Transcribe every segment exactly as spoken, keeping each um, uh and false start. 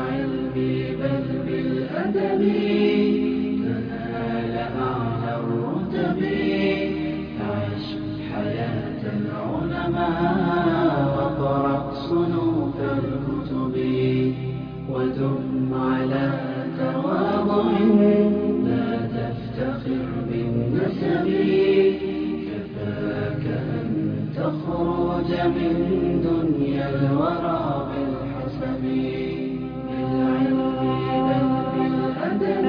بالعلم بل بالأدب تنال أعلى الرتب. عش حياة العلماء واقرأ صنوف الكتب ودم على تواضع لا تفتخر بالنسب. كفاك أن تخرج من دنيا الورى بالحسب. بالعلم بل بالأدب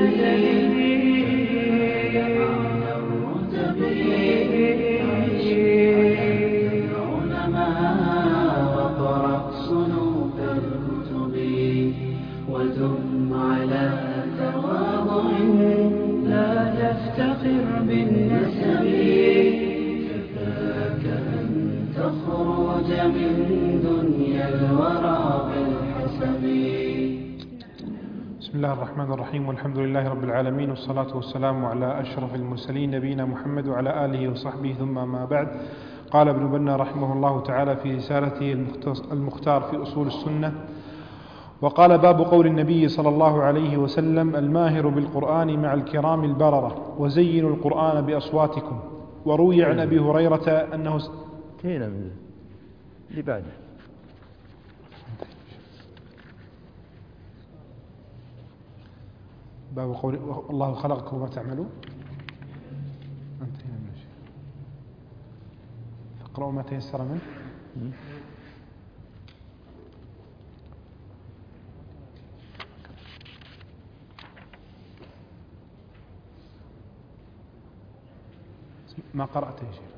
أعلى الرتب. عش حياة العلماء واقرأ صنوف الكتب ودم على تواضع لا تفتخر بالنسب. كفاك أن تخرج من دنيا الورى بالحسب. بسم الله الرحمن الرحيم، والحمد لله رب العالمين، والصلاة والسلام على أشرف المرسلين نبينا محمد وعلى آله وصحبه، ثم ما بعد. قال ابن بنا رحمه الله تعالى في رسالته المختار في أصول السنة: وقال باب قول النبي صلى الله عليه وسلم: الماهر بالقرآن مع الكرام البررة، وزينوا القرآن بأصواتكم. وروي عن أبي هريرة أنه هنا من اللي بعده باب قول الله خلقكم وما تعملون. انتهينا من الشيء، فاقرأوا ما تيسر منه. ما قرأت يا شيخ؟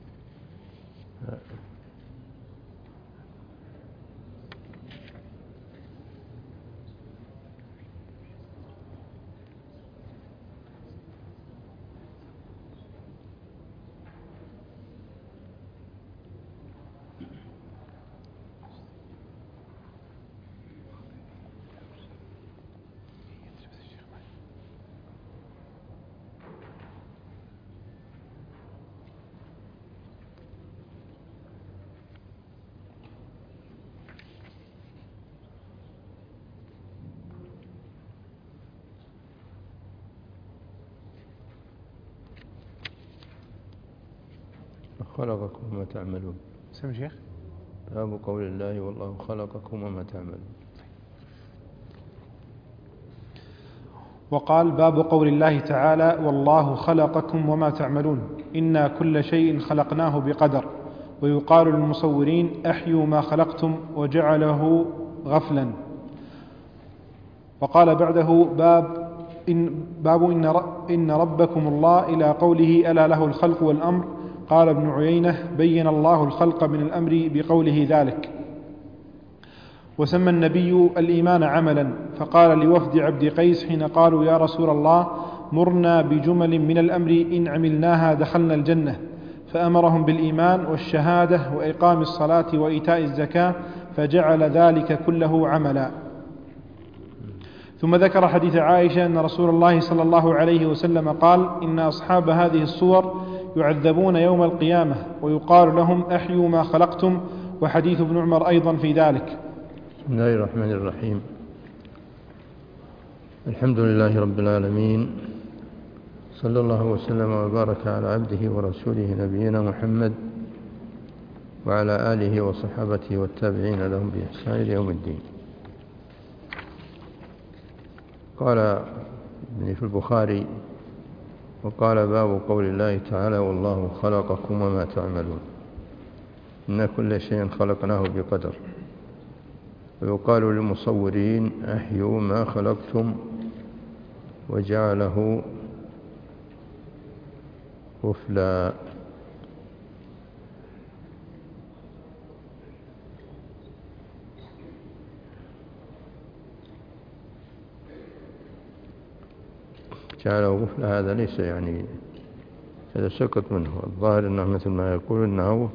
خلقكم وما تعملون. سمع شيخ. باب قول الله والله خلقكم وما تعملون. وقال باب قول الله تعالى: والله خلقكم وما تعملون، إنا كل شيء خلقناه بقدر. ويقال للمصورين: أحيوا ما خلقتم وجعله غفلا. وقال بعده باب إن, باب إن, إن ربكم الله إلى قوله: ألا له الخلق والأمر. قال ابن عيينة: بين الله الخلق من الأمر بقوله ذلك. وسمى النبي الإيمان عملا، فقال لوفد عبد قيس حين قالوا: يا رسول الله، مرنا بجمل من الأمر إن عملناها دخلنا الجنة، فأمرهم بالإيمان والشهادة وإقام الصلاة وإيتاء الزكاة، فجعل ذلك كله عملا. ثم ذكر حديث عائشة أن رسول الله صلى الله عليه وسلم قال: إن أصحاب هذه الصور يعذبون يوم القيامة ويقال لهم: أحيوا ما خلقتم. وحديث ابن عمر أيضا في ذلك. بسم الله الرحمن الرحيم. الحمد لله رب العالمين، صلى الله وسلم وبارك على عبده ورسوله نبينا محمد وعلى آله وصحابته والتابعين لهم بإحسان إلى يوم الدين. قال ابن في البخاري: وقال باب قول الله تعالى: والله خلقكم وما تعملون، إن كل شيء خلقناه بقدر. ويقال للمصورين: أحيوا ما خلقتم وجعله غفلا. جعله غفلا هذا ليس يعني هذا سقط منه. الظاهر أنه مثل ما يقول أنه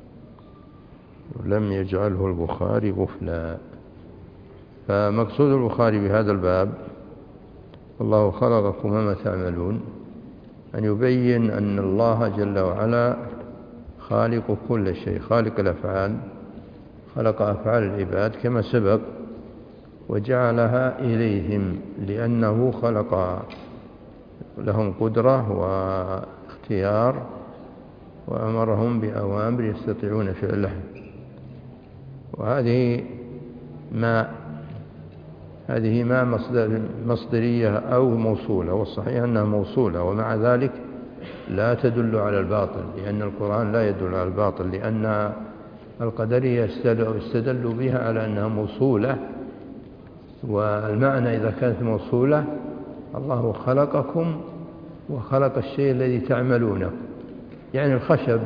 لم يجعله البخاري غفلا. فمقصود البخاري بهذا الباب: والله خلقكم وما تعملون، أن يبين أن الله جل وعلا خالق كل شيء، خالق الأفعال، خلق أفعال العباد كما سبق. وجعلها إليهم لأنه خلق لهم قدرة واختيار وأمرهم بأوامر يستطيعون فعلها. وهذه ما هذه ما مصدر مصدرية أو موصولة، والصحيح أنها موصولة، ومع ذلك لا تدل على الباطل، لأن القرآن لا يدل على الباطل، لأن القدرية استدلوا بها على أنها موصولة. والمعنى إذا كانت موصولة: الله خلقكم وخلق الشيء الذي تعملونه، يعني الخشب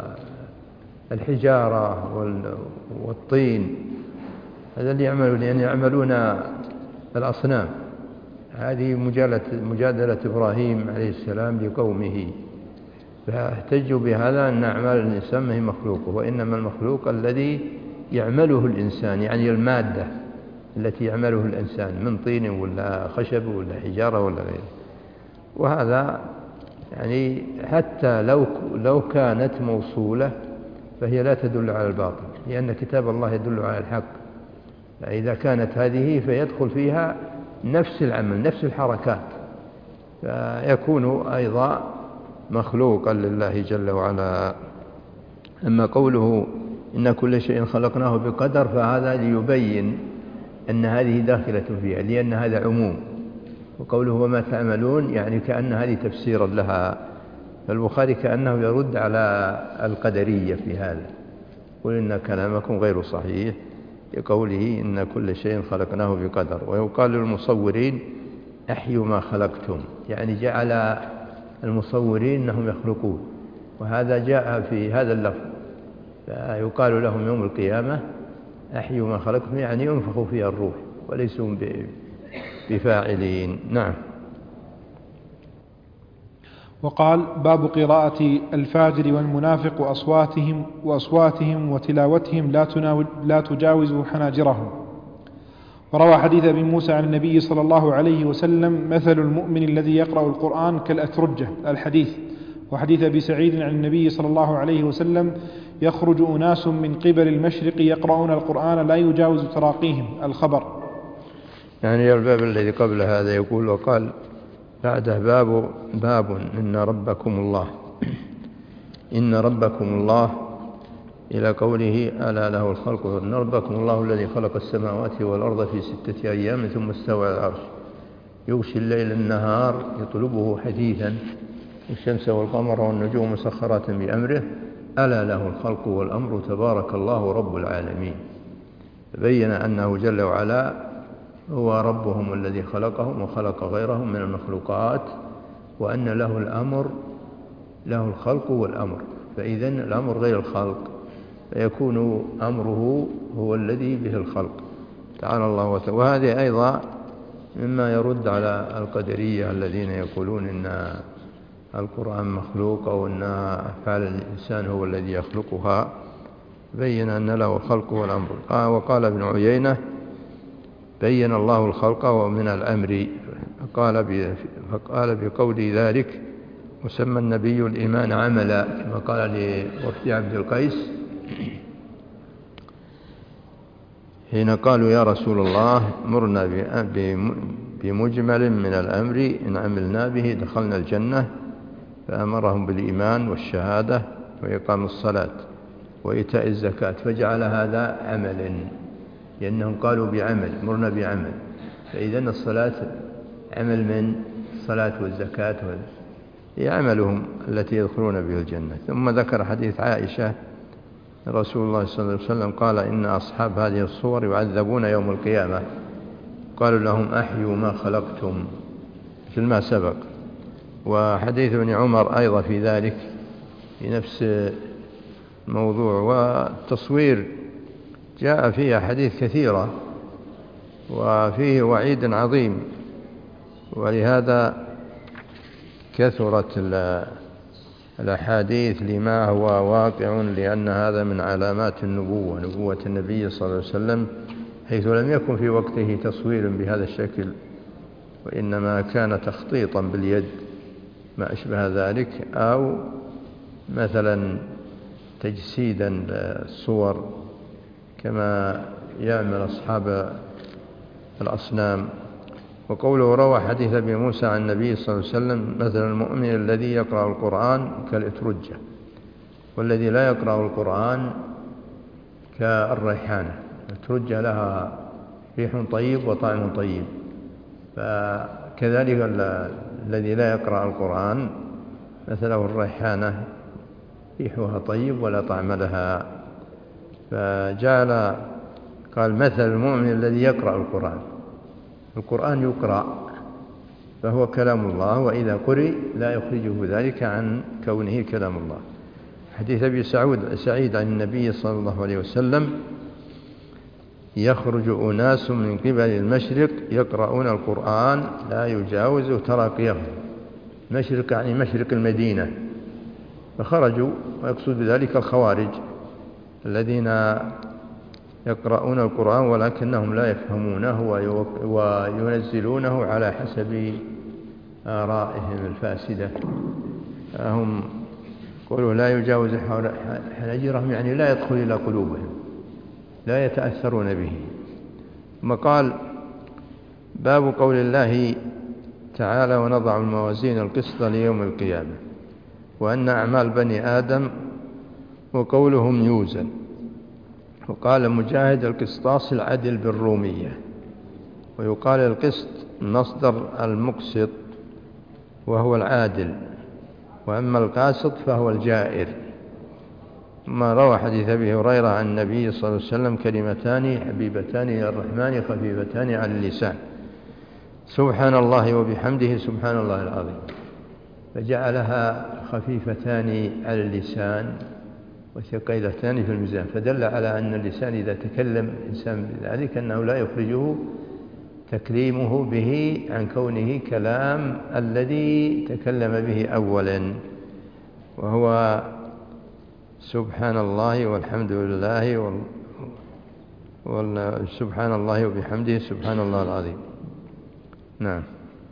والحجارة والطين، هذا اللي يعملوا، لأن يعملون الأصنام. هذه مجادلة إبراهيم عليه السلام لقومه، فاحتجوا بهذا أن أعمال الإنسان ما هي مخلوقه، وإنما المخلوق الذي يعمله الإنسان، يعني المادة التي يعمله الإنسان من طين ولا خشب ولا حجارة ولا غيره. وهذا يعني حتى لو لو كانت موصولة فهي لا تدل على الباطل، لأن كتاب الله يدل على الحق. فإذا كانت هذه فيدخل فيها نفس العمل، نفس الحركات، فيكون أيضا مخلوقا لله جل وعلا. أما قوله إن كل شيء خلقناه بقدر، فهذا ليبين أن هذه داخلة فيها، لأن هذا عموم. وقوله وما تعملون يعني كأن هذه تفسيرا لها. فالبخاري كأنه يرد على القدرية في هذا، قل إن كلامكم غير صحيح لقوله إن كل شيء خلقناه بقدر. ويقال للمصورين أحيوا ما خلقتم، يعني جعل المصورين أنهم يخلقون، وهذا جاء في هذا اللفظ. فيقال لهم يوم القيامة أحيوا ما خلقتم، يعني ينفخوا فيها الروح وليسوا بفاعلين. نعم. وقال: باب قراءة الفاجر والمنافق وأصواتهم وأصواتهم وتلاوتهم لا, لا تجاوز حناجرهم. وروى حديث أبي موسى عن النبي صلى الله عليه وسلم: مثل المؤمن الذي يقرأ القرآن كالأترجة، الحديث. وحديث أبي سعيد عن النبي صلى الله عليه وسلم: يخرج أناس من قبل المشرق يقرؤون القرآن لا يجاوز تراقيهم، الخبر. يعني الباب الذي قبل هذا يقول: وقال بعده باب باب إن ربكم الله إن ربكم الله إلى قوله ألا له الخلق. إن ربكم الله الذي خلق السماوات والأرض في ستة أيام ثم استوى على العرش يغشي الليل النهار يطلبه حديثا الشمس والقمر والنجوم مسخرات بأمره ألا له الخلق والأمر تبارك الله رب العالمين. بين أنه جل وعلا هو ربهم الذي خلقهم وخلق غيرهم من المخلوقات، وأن له الأمر له الخلق والأمر، فإذن الأمر غير الخلق، فيكون أمره هو الذي به الخلق تعالى الله وتعالى. وهذه أيضا مما يرد على القدرية الذين يقولون إن القرآن مخلوق أو أن أفعال الإنسان هو الذي يخلقها. بين أن له الخلق والأمر. وقال ابن عيينة: بين الله الخلق ومن الأمر، فقال, فقال بقول ذلك: وسمى النبي الإيمان عملا، كما قال لوفد عبد القيس حين قالوا يا رسول الله مرنا بمجمل من الأمر إن عملنا به دخلنا الجنة، فأمرهم بالإيمان والشهادة وإقام الصلاة وإيتاء الزكاة، فجعل هذا عملا، لأنهم قالوا بعمل، مرنا بعمل، فإذن الصلاة عمل من الصلاة والزكاة هي عملهم التي يدخلون به الجنة. ثم ذكر حديث عائشة رسول الله صلى الله عليه وسلم قال: إن أصحاب هذه الصور يعذبون يوم القيامة، قالوا لهم أحيوا ما خلقتم، مثل ما سبق. وحديث ابن عمر أيضا في ذلك في نفس الموضوع. والتصوير جاء فيه حديث كثيرة وفيه وعيد عظيم، ولهذا كثرت الأحاديث لما هو واقع، لأن هذا من علامات النبوة، نبوة النبي صلى الله عليه وسلم، حيث لم يكن في وقته تصوير بهذا الشكل، وإنما كان تخطيطا باليد ما أشبه ذلك، أو مثلا تجسيدا للصور كما يعمل أصحاب الأصنام. وقوله روى حديث أبي موسى عن النبي صلى الله عليه وسلم مثل المؤمن الذي يقرأ القرآن كالإترجة، والذي لا يقرأ القرآن كالريحانة. الإترجة لها ريح طيب وطعم طيب، فكذلك الذي لا يقرأ القرآن مثله الريحانة ريحها طيب ولا طعم لها. فجعل قال مثل المؤمن الذي يقرأ القرآن. القرآن يقرأ فهو كلام الله، وإذا قرئ لا يخرجه ذلك عن كونه كلام الله. حديث أبي سعيد عن النبي صلى الله عليه وسلم يخرج أناس من قبل المشرق يقرؤون القرآن لا يجاوز تراقيهم. مشرق يعني مشرق المدينة، فخرجوا، ويقصد بذلك الخوارج الذين يقرؤون القرآن ولكنهم لا يفهمونه وينزلونه على حسب آرائهم الفاسدة. هم قولوا لا يجاوز حناجرهم، يعني لا يدخل إلى قلوبهم، لا يتأثرون به. ثم قال باب قول الله تعالى ونضع الموازين القسط ليوم القيامة وأن أعمال بني آدم وقولهم يوزن. وقال مجاهد القسطاس العدل بالرومية، ويقال القسط مصدر المقسط وهو العادل، وأما القاسط فهو الجائر. ما روى حديث أبي هريرة عن النبي صلى الله عليه وسلم كلمتان حبيبتان إلى الرحمن خفيفتان على اللسان سبحان الله وبحمده سبحان الله العظيم، فجعلها خفيفتان على اللسان وثقيلتان في الميزان، فدل على أن اللسان إذا تكلم الإنسان بذلك أنه لا يخرجه تكليمه به عن كونه كلام الذي تكلم به أولا، وهو سبحان الله والحمد لله وال... وال... سبحان الله وبحمده سبحان الله العظيم. نعم.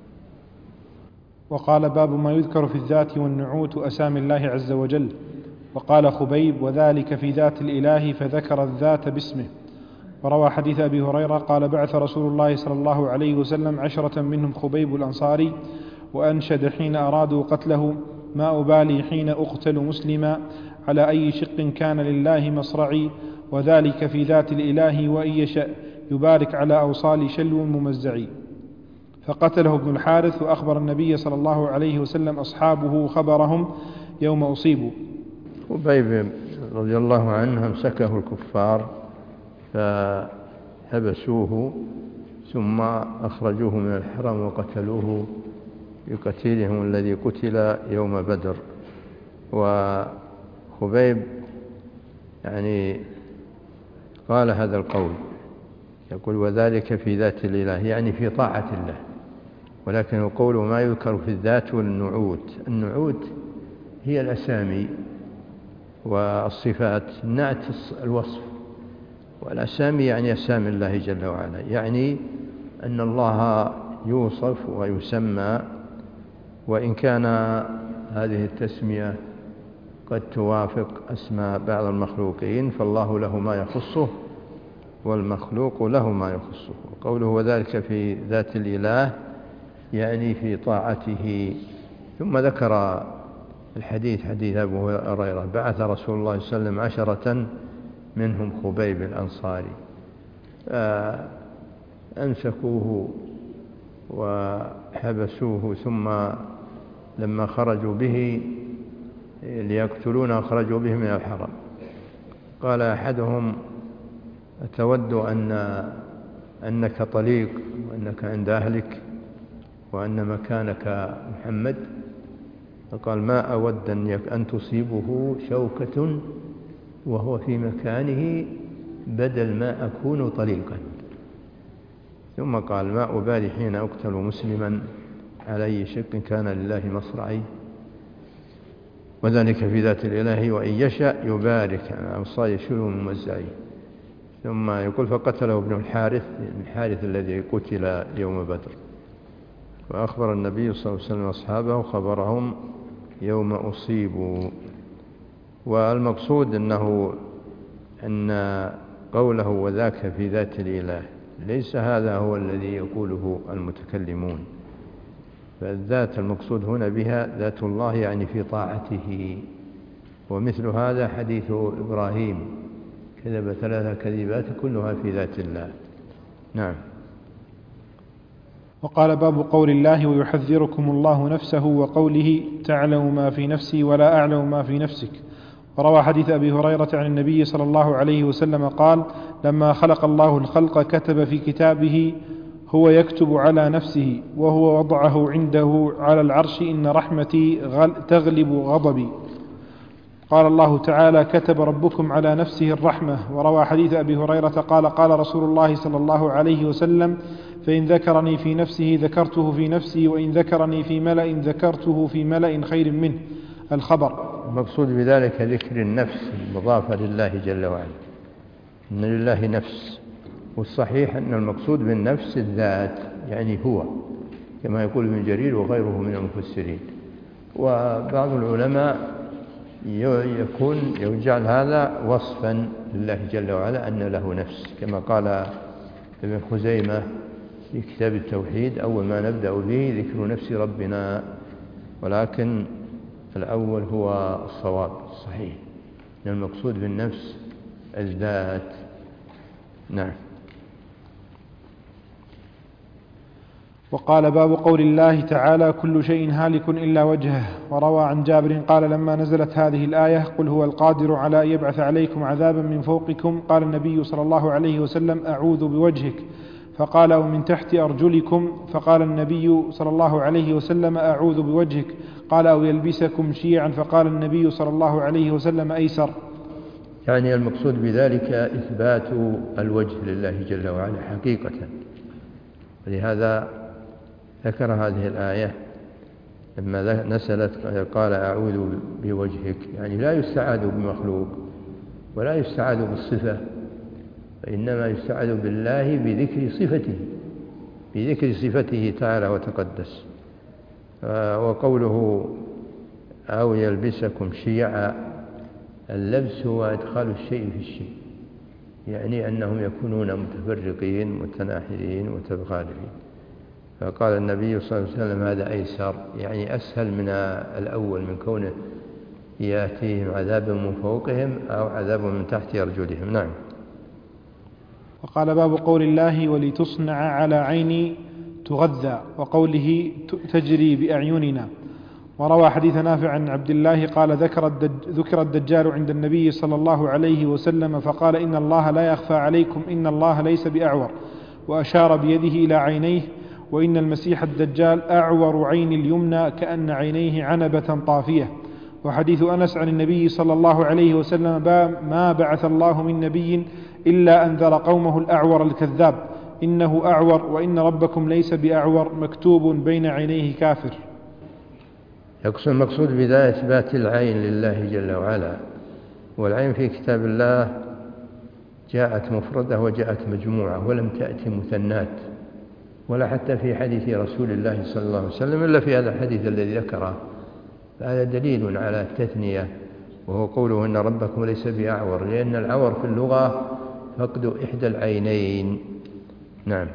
وقال باب ما يذكر في الذات والنعوت أسامي الله عز وجل. وقال خبيب وذلك في ذات الإله فذكر الذات باسمه. وروى حديث أبي هريرة قال بعث رسول الله صلى الله عليه وسلم عشرة منهم خبيب الأنصاري وأنشد حين أرادوا قتله ما أبالي حين أقتل مسلما على أي شق كان لله مصرعي وذلك في ذات الإله وإن يشأ يبارك على أوصال شلو ممزعي. فقتله ابن الحارث وأخبر النبي صلى الله عليه وسلم أصحابه خبرهم يوم أصيبوا. خبيب رضي الله عنه امسكه الكفار فحبسوه ثم أخرجوه من الحرم وقتلوه بقتيلهم الذي قتل يوم بدر. وخبيب يعني قال هذا القول، يقول وذلك في ذات الإله، يعني في طاعة الله، ولكن القول ما يذكر في الذات والنعوت. النعوت هي الأسامي والصفات، النعت الوصف، والأسامي يعني أسامي الله جل وعلا، يعني أن الله يوصف ويسمى، وإن كان هذه التسمية قد توافق أسماء بعض المخلوقين فالله له ما يخصه والمخلوق له ما يخصه. قوله وذلك في ذات الإله يعني في طاعته. ثم ذكر الحديث حديث أبو هريرة بعث رسول الله صلى الله عليه وسلم عشرة منهم خبيب الأنصاري أمسكوه وحبسوه، ثم لما خرجوا به ليقتلونه خرجوا به من الحرم. قال أحدهم أتود أن أنك طليق وأنك عند أهلك وأن مكانك محمد؟ فقال ما أود أن تصيبه شوكة وهو في مكانه بدل ما أكون طليقا. ثم قال ما أبالي حين أقتل مسلما على أي شق كان لله مصرعي وذلك في ذات الإله وإن يشأ يبارك على أوصال شلو ممزعي. ثم يقول فقتله ابن الحارث الحارث الذي قتل يوم بدر. وأخبر النبي صلى الله عليه وسلم أصحابه خبرهم يوم أصيبوا. والمقصود أنه أن قوله وذاك في ذات الإله ليس هذا هو الذي يقوله المتكلمون. فالذات المقصود هنا بها ذات الله يعني في طاعته. ومثل هذا حديث إبراهيم كذب ثلاث كذبات كلها في ذات الله. نعم. وقال باب قول الله ويحذركم الله نفسه وقوله تعلم ما في نفسي ولا أعلم ما في نفسك. وروى حديث أبي هريرة عن النبي صلى الله عليه وسلم قال لما خلق الله الخلق كتب في كتابه هو يكتب على نفسه وهو وضعه عنده على العرش إن رحمتي تغلب غضبي. قال الله تعالى كتب ربكم على نفسه الرحمة. وروى حديث أبي هريرة قال قال رسول الله صلى الله عليه وسلم فإن ذكرني في نفسه ذكرته في نفسي وإن ذكرني في ملأ ذكرته في ملأ خير منه. الخبر. المقصود بذلك ذكر النفس المضافة لله جل وعلا، إن لله نفس. والصحيح أن المقصود بالنفس الذات يعني هو، كما يقول ابن جرير وغيره من المفسرين. وبعض العلماء يكون يجعل هذا وصفا لله جل وعلا أن له نفس، كما قال ابن خزيمة في كتاب التوحيد أول ما نبدأ به ذكر نفس ربنا، ولكن الأول هو الصواب الصحيح أن المقصود بالنفس الذات. نعم. وقال باب قول الله تعالى كل شيء هالك إلا وجهه. وروى عن جابر قال لما نزلت هذه الآية قل هو القادر على أن يبعث عليكم عذابا من فوقكم قال النبي صلى الله عليه وسلم أعوذ بوجهك، فقال ومن تحت أرجلكم، فقال النبي صلى الله عليه وسلم أعوذ بوجهك، قال أو يلبسكم شيعا، فقال النبي صلى الله عليه وسلم أيسر. يعني المقصود بذلك إثبات الوجه لله جل وعلا حقيقة، ولهذا ذكر هذه الآية لما نزلت قال أعوذ بوجهك، يعني لا يستعاذ بمخلوق ولا يستعاذ بالصفة، فإنما يستعاذ بالله بذكر صفته بذكر صفته تعالى وتقدس. وقوله أو يلبسكم شيعا، اللبس هو إدخال الشيء في الشيء، يعني أنهم يكونون متفرقين متناحرين متخالفين. فقال النبي صلى الله عليه وسلم هذا أيسر، يعني أسهل من الأول، من كونه يأتيهم عذاب من فوقهم أو عذاب من تحت أرجلهم. نعم. وقال باب قول الله ولتصنع على عيني تغذى، وقوله تجري بأعيننا. وروى حديث نافع عن عبد الله قال ذكر, الدج ذكر الدجال عند النبي صلى الله عليه وسلم فقال إن الله لا يخفى عليكم إن الله ليس بأعور، وأشار بيده إلى عينيه، وإن المسيح الدجال أعور عين اليمنى كأن عينيه عنبة طافية. وحديث أنس عن النبي صلى الله عليه وسلم ما بعث الله من نبي إلا أنذر قومه الأعور الكذاب إنه أعور وإن ربكم ليس بأعور مكتوب بين عينيه كافر. يقصد المقصود بذا إثبات العين لله جل وعلا. والعين في كتاب الله جاءت مفردة وجاءت مجموعة ولم تأتي مثنات، ولا حتى في حديث رسول الله صلى الله عليه وسلم إلا في هذا الحديث الذي ذكره. فهذا دليل على التثنية، وهو قوله إن ربكم ليس بأعور، لأن العور في اللغة فقد إحدى العينين. نعم.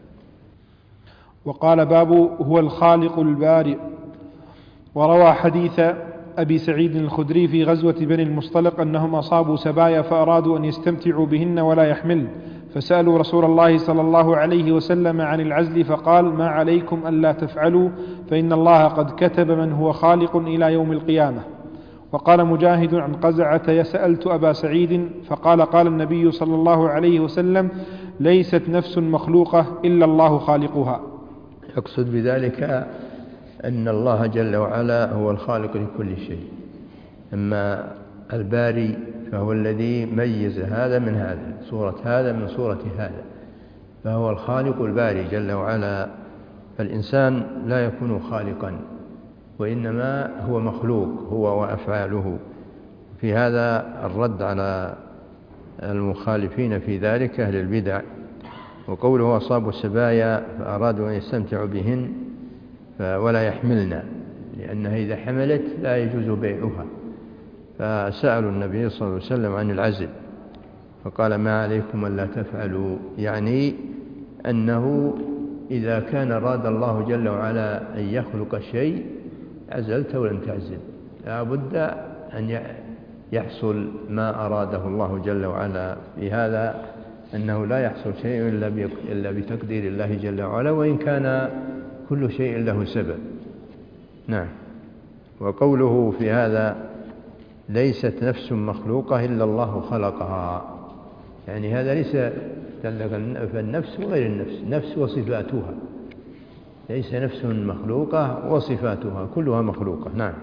وقال باب هو الخالق البارئ. وروى حديث أبي سعيد الخدري في غزوة بني المصطلق أنهم أصابوا سبايا فأرادوا أن يستمتعوا بهن ولا يحمل، فسألوا رسول الله صلى الله عليه وسلم عن العزل فقال ما عليكم ألا تفعلوا فإن الله قد كتب من هو خالق إلى يوم القيامة. وقال مجاهد عن قزعة سألت أبا سعيد فقال قال النبي صلى الله عليه وسلم ليست نفس مخلوقة إلا الله خالقها. يقصد بذلك أن الله جل وعلا هو الخالق لكل شيء، أما الباري فهو الذي ميز هذا من هذا، صورة هذا من صورة هذا، فهو الخالق الباري جل وعلا. فالإنسان لا يكون خالقا، وإنما هو مخلوق هو وأفعاله. في هذا الرد على المخالفين في ذلك أهل البدع. وقوله أصابوا السبايا فأرادوا أن يستمتعوا بهن ولا يحملنا، لأنها إذا حملت لا يجوز بيعها، فسألوا النبي صلى الله عليه وسلم عن العزل فقال ما عليكم ألا تفعلوا، يعني أنه إذا كان أراد الله جل وعلا أن يخلق شيء عزلت ولم تعزل، لا بد أن يحصل ما أراده الله جل وعلا. في هذا أنه لا يحصل شيء إلا بتقدير الله جل وعلا، وإن كان كل شيء له سبب. نعم. وقوله في هذا ليست نفس مخلوقة إلا الله خلقها، يعني هذا ليس فالنفس وغير النفس، نفس وصفاتها، ليس نفس مخلوقة وصفاتها كلها مخلوقة. نعم.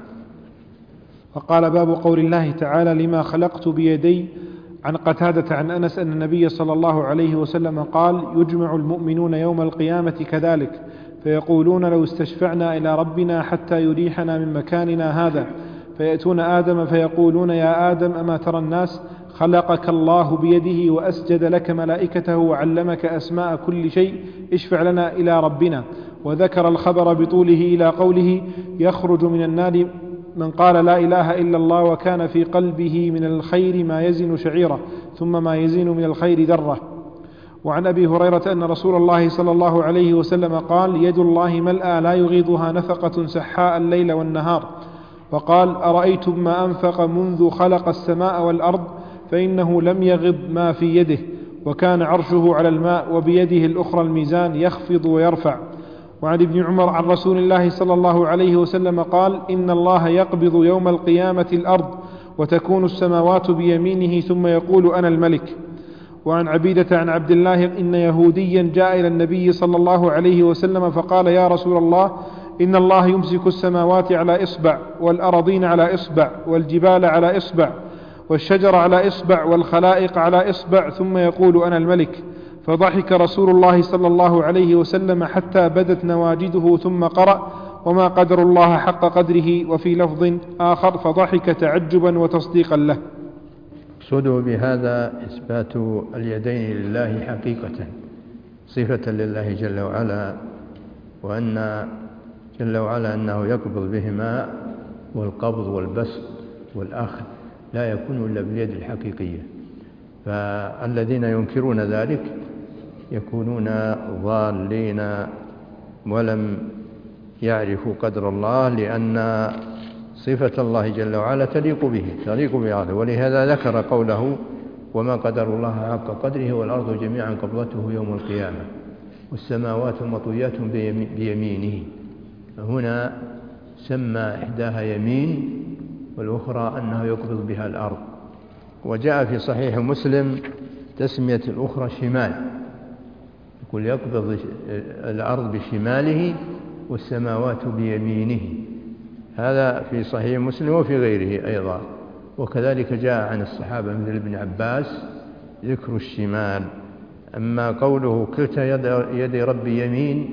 وقال باب قول الله تعالى لما خلقت بيدي، عن قتادة عن أنس أن النبي صلى الله عليه وسلم قال يجمع المؤمنون يوم القيامة كذلك فيقولون لو استشفعنا إلى ربنا حتى يريحنا من مكاننا هذا، فيأتون آدم فيقولون يا آدم أما ترى الناس خلقك الله بيده وأسجد لك ملائكته وعلمك أسماء كل شيء، اشفع لنا إلى ربنا. وذكر الخبر بطوله إلى قوله يخرج من النار من قال لا إله إلا الله وكان في قلبه من الخير ما يزن شعيرة ثم ما يزن من الخير ذرة. وعن أبي هريرة أن رسول الله صلى الله عليه وسلم قال يد الله ملأى لا يغيضها نفقة سحاء الليل والنهار. وقال أرأيتم ما أنفق منذ خلق السماء والأرض فإنه لم يغض ما في يده، وكان عرشه على الماء وبيده الأخرى الميزان يخفض ويرفع. وعن ابن عمر عن رسول الله صلى الله عليه وسلم قال إن الله يقبض يوم القيامة الأرض وتكون السماوات بيمينه ثم يقول أنا الملك. وعن عبيدة عن عبد الله إن يهوديا جاء إلى النبي صلى الله عليه وسلم فقال يا رسول الله إن الله يمسك السماوات على إصبع والأراضين على إصبع والجبال على إصبع والشجر على إصبع والخلائق على إصبع ثم يقول أنا الملك. فضحك رسول الله صلى الله عليه وسلم حتى بدت نواجده ثم قرأ وما قدر الله حق قدره، وفي لفظ آخر فضحك تعجبا وتصديقا له. صدوا بهذا إثبات اليدين لله حقيقة صفة لله جل وعلا، وأن جل وعلا أنه يقبض بهما، والقبض والبسط والأخذ لا يكون إلا باليد الحقيقية. فالذين ينكرون ذلك يكونون ضالين ولم يعرفوا قدر الله، لأن صفة الله جل وعلا تليق به تليق بهذا. ولهذا ذكر قوله وما قدر الله حق قدره والأرض جميعا قبضته يوم القيامة والسماوات مطويات بيمينه. هنا سمى إحداها يمين والأخرى أنه يقبض بها الأرض. وجاء في صحيح مسلم تسمية الأخرى شمال، يقول يقبض الأرض بشماله والسماوات بيمينه، هذا في صحيح مسلم وفي غيره أيضا. وكذلك جاء عن الصحابة مثل ابن عباس ذكر الشمال. أما قوله كلتا يد ربي يمين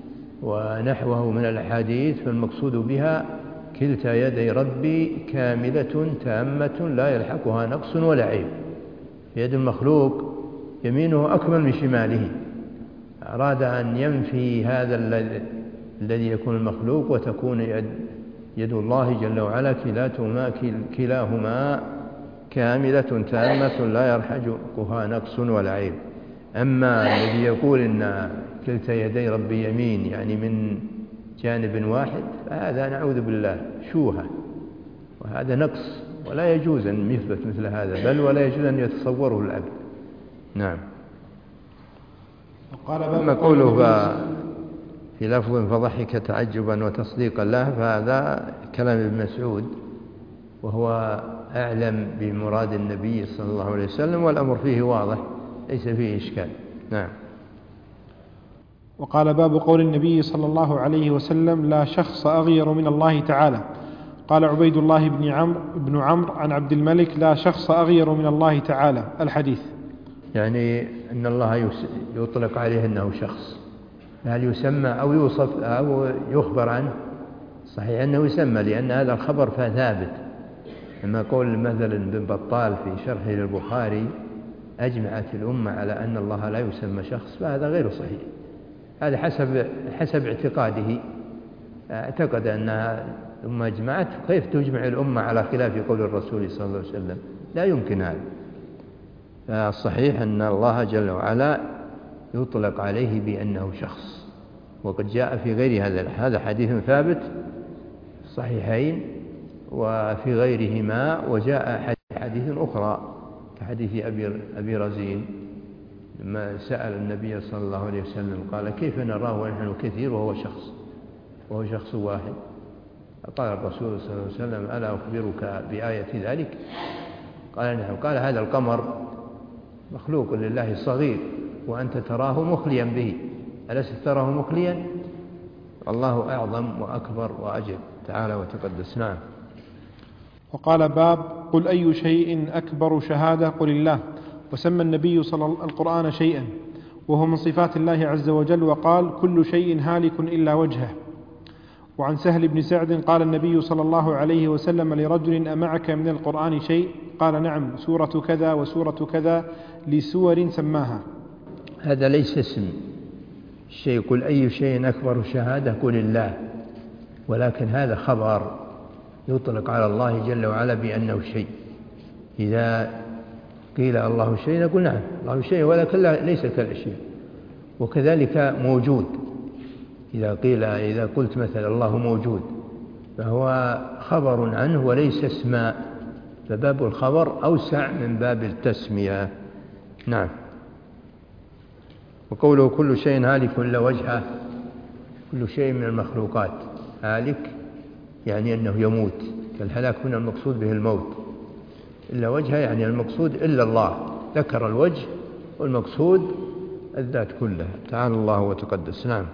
ونحوه من الأحاديث فالمقصود بها كلتا يدي ربي كاملة تامة لا يلحقها نقص ولا عيب. يد المخلوق يمينه أكمل من شماله، أراد أن ينفي هذا الذي يكون المخلوق وتكون يد, يد الله جل وعلا كلاهما كلاهما كاملة تامة لا يلحقها نقص ولا عيب. أما الذي يقول إن كلتا يدي ربي يمين يعني من جانب واحد فهذا نعوذ بالله شوهة، وهذا نقص ولا يجوز أن يثبت مثل هذا، بل ولا يجوز أن يتصوره العبد. نعم. أما قوله في لفظ فضحك تعجبا وتصديقا له فهذا كلام ابن مسعود، وهو أعلم بمراد النبي صلى الله عليه وسلم، والأمر فيه واضح ليس فيه إشكال. نعم. وقال باب قول النبي صلى الله عليه وسلم لا شخص أغير من الله تعالى. قال عبيد الله بن عمرو بن عمرو عن عبد الملك لا شخص أغير من الله تعالى. الحديث يعني أن الله يطلق عليه أنه شخص، هل يسمى أو يوصف أو يخبر عنه؟ صحيح أنه يسمى لأن هذا الخبر فثابت. أما قول مثلا بن بطال في شرحه للبخاري أجمعت الأمة على أن الله لا يسمى شخص، فهذا غير صحيح. هذا حسب حسب اعتقاده، اعتقد أنها الأمة أجمعت، كيف تجمع الأمة على خلاف قول الرسول صلى الله عليه وسلم؟ لا يمكن هذا. فالصحيح أن الله جل وعلا يطلق عليه بأنه شخص. وقد جاء في غير هذا هذا حديث ثابت صحيحين وفي غيرهما، وجاء حديث أخرى كحديث أبي, أبي رزين لما سأل النبي صلى الله عليه وسلم قال كيف نراه ونحن كثير وهو شخص وهو شخص واحد؟ قال الرسول صلى الله عليه وسلم ألا أخبرك بآية ذلك؟ قال نعم. قال هذا القمر مخلوق لله صغير وأنت تراه مخليا به، ألست تراه مخليا؟ الله أعظم وأكبر وأجل تعالى وتقدس. نعم. وقال باب قل أي شيء أكبر شهادة؟ قل الله. وسمى النبي صلى الله عليه وسلم القرآن شيئا وهو من صفات الله عز وجل، وقال كل شيء هالك إلا وجهه. وعن سهل بن سعد قال النبي صلى الله عليه وسلم لرجل أمعك من القرآن شيء؟ قال نعم، سورة كذا وسورة كذا، لسور سماها. هذا ليس اسم الشيء، قل أي شيء أكبر شهادة؟ قل الله، ولكن هذا خبر يطلق على الله جل وعلا بأنه شيء. إذا قيل الله شيء نقول نعم الله شيء، ولكن ليس كالأشياء. وكذلك موجود، إذا قيل إذا قلت مثلا الله موجود فهو خبر عنه وليس اسماء، فباب الخبر أوسع من باب التسمية. نعم. وقوله كل شيء هالك إلا وجهه، كل شيء من المخلوقات هالك يعني أنه يموت، فالهلاك هنا المقصود به الموت. إلا وجهه يعني المقصود إلا الله، ذكر الوجه والمقصود الذات كلها تعالى الله وتقدس. نعم.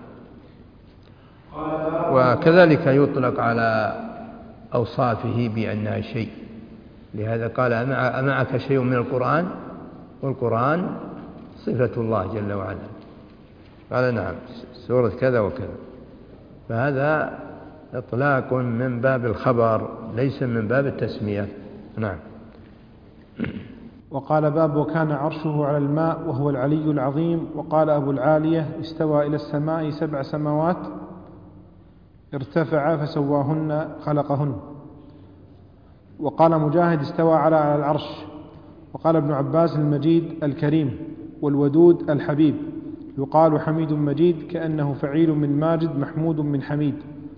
وكذلك يطلق على أوصافه بأنها شيء، لهذا قال أمعك شيء من القرآن، والقرآن صفة الله جل وعلا. قال نعم سورة كذا وكذا، فهذا إطلاق من باب الخبر ليس من باب التسمية. نعم. وقال باب وكان عرشه على الماء وهو العلي العظيم. وقال أبو العالية استوى إلى السماء سبع سماوات ارتفع فسواهن خلقهن. وقال مجاهد استوى على على العرش. وقال ابن عباس المجيد الكريم والودود الحبيب، يقال حميد مجيد كأنه فعيل من ماجد محمود من حميد.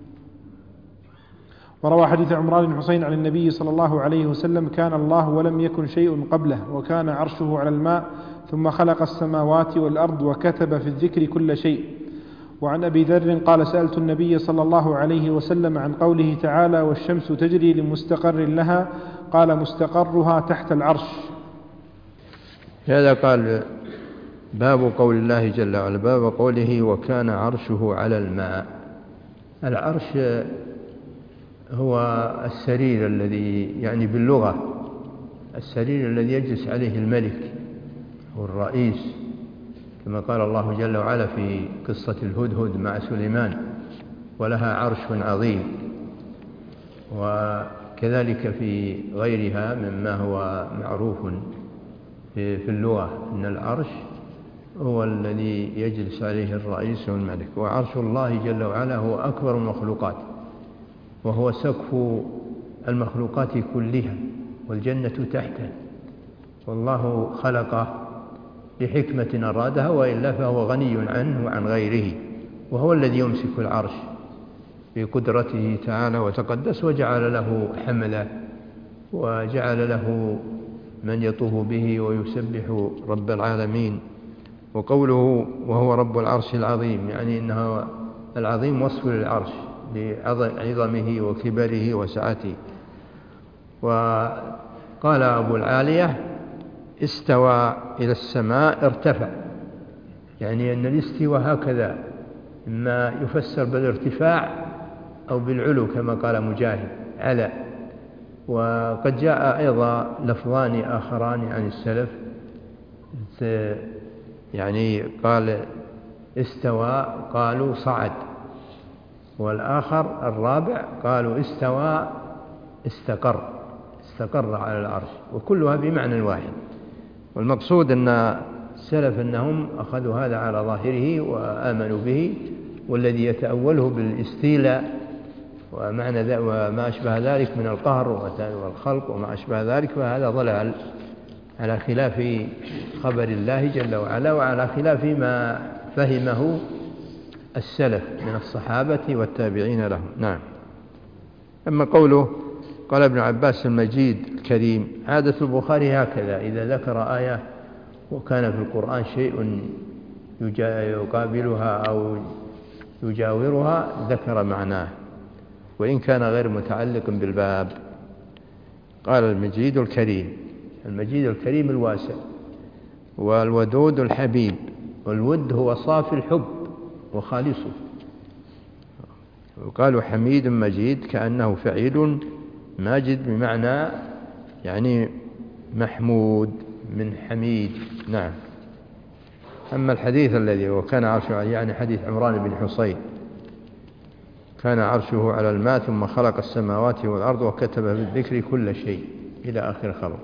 وروى حديث عمران بن حسين عن النبي صلى الله عليه وسلم كان الله ولم يكن شيء قبله وكان عرشه على الماء ثم خلق السماوات والأرض وكتب في الذكر كل شيء. وعن أبي ذر قال سألت النبي صلى الله عليه وسلم عن قوله تعالى والشمس تجري لمستقر لها، قال مستقرها تحت العرش. هذا قال باب قول الله جل وعلا، باب قوله وكان عرشه على الماء. العرش هو السرير الذي يعني باللغة السرير الذي يجلس عليه الملك هو الرئيس، كما قال الله جل وعلا في قصة الهدهد مع سليمان ولها عرش عظيم. وكذلك في غيرها مما هو معروف في اللغة أن العرش هو الذي يجلس عليه الرئيس والملك. وعرش الله جل وعلا هو أكبر المخلوقات وهو سقف المخلوقات كلها، والجنة تحته، والله خلقه لحكمة أرادها، وإلا فهو غني عنه وعن غيره، وهو الذي يمسك العرش بقدرته تعالى وتقدس، وجعل له حمله وجعل له من يطوف به ويسبح رب العالمين. وقوله وهو رب العرش العظيم يعني إنه العظيم وصف للعرش لعظمه وكبره وسعته. وقال أبو العالية استوى إلى السماء ارتفع، يعني أن الاستواء هكذا إما يفسر بالارتفاع أو بالعلو كما قال مجاهد على. وقد جاء أيضا لفظان آخران عن السلف، يعني قال استوى قالوا صعد، والآخر الرابع قالوا استوى استقر استقر على العرش، وكلها بمعنى واحد. والمقصود أن السلف أنهم أخذوا هذا على ظاهره وآمنوا به، والذي يتأوله بالاستيلاء ومعنى ذا وما أشبه ذلك من القهر والخلق وما أشبه ذلك فهذا ضلال على خلاف خبر الله جل وعلا وعلى خلاف ما فهمه السلف من الصحابة والتابعين لهم. نعم. أما قوله قال ابن عباس المجيد الكريم، عادة البخاري هكذا إذا ذكر آية وكان في القرآن شيء يقابلها أو يجاورها ذكر معناه وإن كان غير متعلق بالباب. قال المجيد الكريم، المجيد الكريم الواسع، والودود الحبيب، والود هو صافي الحب وخالصه، وقالوا حميد مجيد كأنه فعيل ماجد بمعنى يعني محمود من حميد. نعم. أما الحديث الذي وكان عرشه يعني حديث عمران بن حصين، كان عرشه على الماء ثم خلق السماوات والأرض وكتب بالذكر كل شيء إلى آخر الخبر.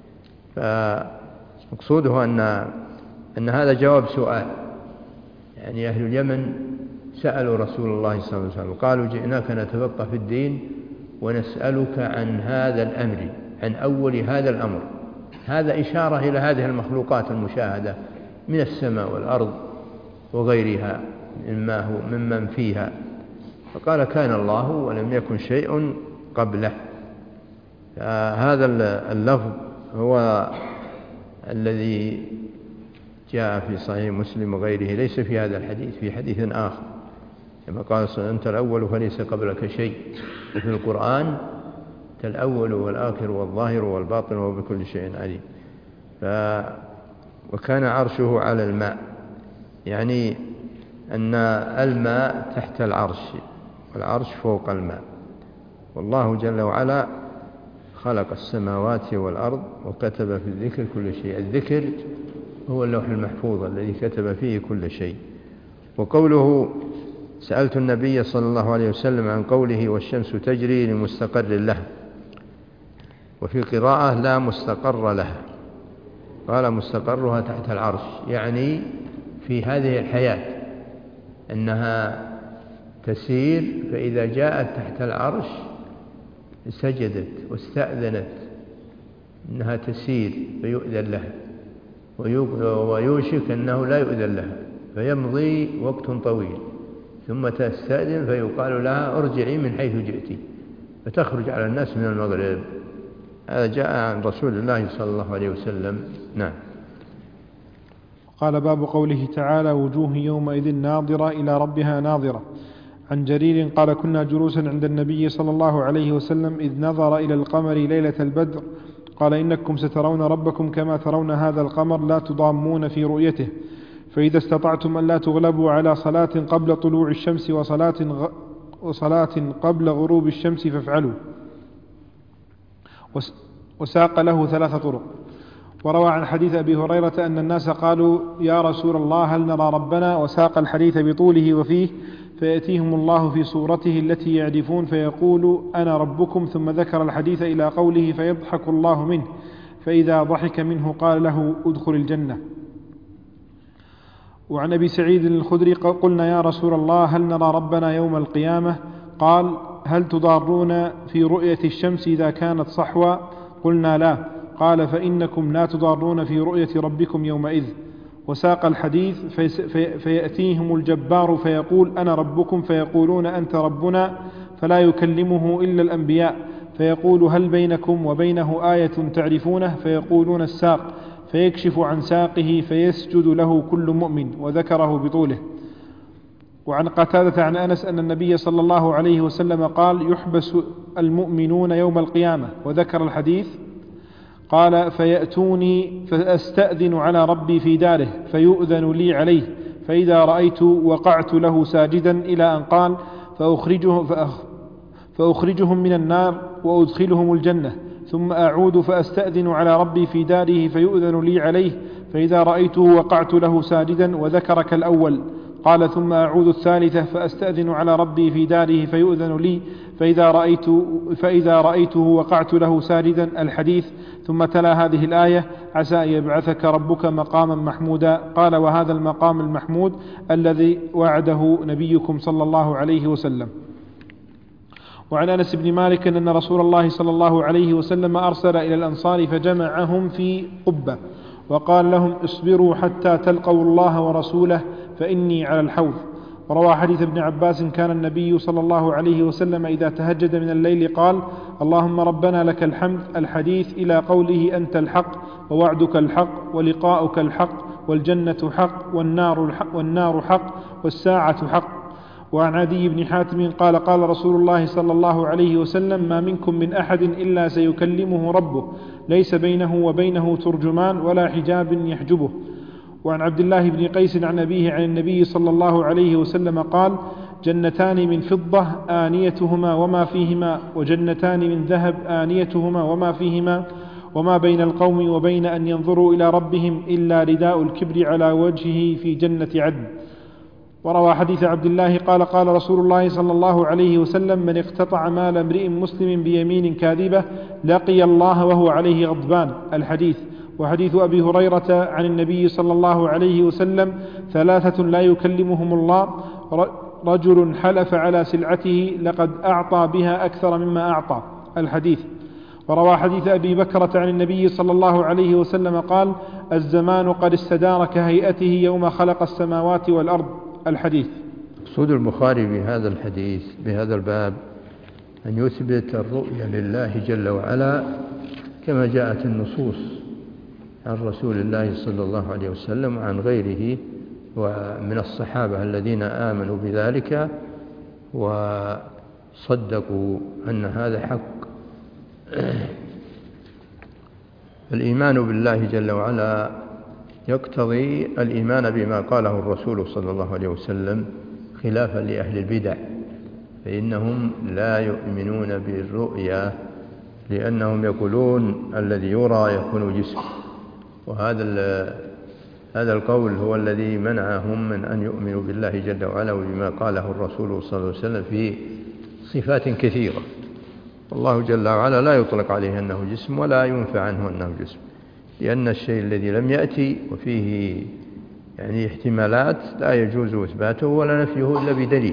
فمقصوده أن أن هذا جواب سؤال، يعني أهل اليمن سألوا رسول الله صلى الله عليه وسلم قالوا جئناك نتفقه في الدين ونسألك عن هذا الأمر، عن أول هذا الأمر. هذا إشارة إلى هذه المخلوقات المشاهدة من السماء والأرض وغيرها مما هو ممن فيها. فقال كان الله ولم يكن شيء قبله. هذا اللفظ هو الذي جاء في صحيح مسلم وغيره، ليس في هذا الحديث، في حديث آخر كما قال أنت الأول فليس قبلك شيء. وفي القرآن أنت الأول والآخر والظاهر والباطن وبكل شيء عليم. ف وكان عرشه على الماء، يعني أن الماء تحت العرش والعرش فوق الماء. والله جل وعلا خلق السماوات والأرض وكتب في الذكر كل شيء. الذكر هو اللوح المحفوظ الذي كتب فيه كل شيء. وقوله سألت النبي صلى الله عليه وسلم عن قوله والشمس تجري لمستقر لها، وفي قراءة لا مستقر لها، قال مستقرها تحت العرش، يعني في هذه الحياة أنها تسير، فإذا جاءت تحت العرش سجدت واستأذنت أنها تسير فيؤذن لها، ويوشك أنه لا يؤذن لها فيمضي وقت طويل ثم تستأذن فيقال لها ارجعي من حيث جئتي، فتخرج على الناس من المغرب. هذا جاء عن رسول الله صلى الله عليه وسلم. نعم. قال باب قوله تعالى وجوه يومئذ ناظرة إلى ربها ناظرة. عن جرير قال كنا جلوسا عند النبي صلى الله عليه وسلم إذ نظر إلى القمر ليلة البدر قال إنكم سترون ربكم كما ترون هذا القمر لا تضامون في رؤيته، فإذا استطعتم أن لا تغلبوا على صلاة قبل طلوع الشمس وصلاة, غ... وصلاة قبل غروب الشمس فافعلوا. وساق له ثلاث طرق. وروى عن حديث أبي هريرة أن الناس قالوا يا رسول الله هل نرى ربنا، وساق الحديث بطوله وفيه فيأتيهم الله في صورته التي يعرفون فيقول أنا ربكم، ثم ذكر الحديث إلى قوله فيضحك الله منه، فإذا ضحك منه قال له ادخل الجنة. وعن أبي سعيد الخدري قلنا يا رسول الله هل نرى ربنا يوم القيامة؟ قال هل تضارون في رؤية الشمس إذا كانت صحوا؟ قلنا لا. قال فإنكم لا تضارون في رؤية ربكم يومئذ. وساق الحديث في فيأتيهم الجبار فيقول أنا ربكم، فيقولون أنت ربنا، فلا يكلمه إلا الأنبياء، فيقول هل بينكم وبينه آية تعرفونه؟ فيقولون الساق، فيكشف عن ساقه فيسجد له كل مؤمن، وذكره بطوله. وعن قتادة عن أنس أن النبي صلى الله عليه وسلم قال يحبس المؤمنون يوم القيامة، وذكر الحديث. قال فيأتوني فأستأذن على ربي في داره فيؤذن لي عليه، فإذا رأيت وقعت له ساجدا، إلى أن قال فأخرجه فأخ فأخرجهم من النار وأدخلهم الجنة، ثم أعود فأستأذن على ربي في داره فيؤذن لي عليه، فإذا رأيته وقعت له ساجدا، وذكر كالأول. قال ثم أعود الثالثة فأستأذن على ربي في داره فيؤذن لي، فإذا رأيت فإذا رأيته وقعت له ساجدا، الحديث. ثم تلا هذه الآية عسى أن يبعثك ربك مقاما محمودا. قال وهذا المقام المحمود الذي وعده نبيكم صلى الله عليه وسلم. وعن أنس بن مالك أن رسول الله صلى الله عليه وسلم أرسل إلى الأنصار فجمعهم في قبة وقال لهم اصبروا حتى تلقوا الله ورسوله فإني على الحوض. وروى حديث ابن عباس كان النبي صلى الله عليه وسلم إذا تهجد من الليل قال اللهم ربنا لك الحمد الحديث إلى قوله أنت الحق ووعدك الحق ولقاؤك الحق والجنة حق والنار حق, والنار حق والساعة حق. وعن عدي بن حاتم قال قال رسول الله صلى الله عليه وسلم ما منكم من أحد إلا سيكلمه ربه ليس بينه وبينه ترجمان ولا حجاب يحجبه. وعن عبد الله بن قيس عن أبيه عن النبي صلى الله عليه وسلم قال جنتان من فضة آنيتهما وما فيهما وجنتان من ذهب آنيتهما وما فيهما وما بين القوم وبين أن ينظروا إلى ربهم إلا رداء الكبر على وجهه في جنة عدن. وروى حديث عبد الله قال قال رسول الله صلى الله عليه وسلم من اقتطع مال امرئ مسلم بيمين كاذبة لقي الله وهو عليه غضبان الحديث. وحديث أبي هريرة عن النبي صلى الله عليه وسلم ثلاثة لا يكلمهم الله رجل حلف على سلعته لقد أعطى بها أكثر مما أعطى الحديث. وروى حديث أبي بكرة عن النبي صلى الله عليه وسلم قال الزمان قد استدار كهيئته يوم خلق السماوات والأرض الحديث. مقصود البخاري بهذا الحديث بهذا الباب أن يثبت الرؤية لله جل وعلا كما جاءت النصوص عن رسول الله صلى الله عليه وسلم وعن غيره ومن الصحابة الذين آمنوا بذلك وصدقوا أن هذا حق. الإيمان بالله جل وعلا يقتضي الإيمان بما قاله الرسول صلى الله عليه وسلم خلافا لأهل البدع فإنهم لا يؤمنون بالرؤيا لأنهم يقولون الذي يرى يكون جسم، وهذا هذا القول هو الذي منعهم من أن يؤمنوا بالله جل وعلا وبما قاله الرسول صلى الله عليه وسلم في صفات كثيرة. الله جل وعلا لا يطلق عليه أنه جسم ولا ينفع عنه أنه جسم، لأن الشيء الذي لم يأتي وفيه يعني احتمالات لا يجوز إثباته ولا نفيه إلا بدليل.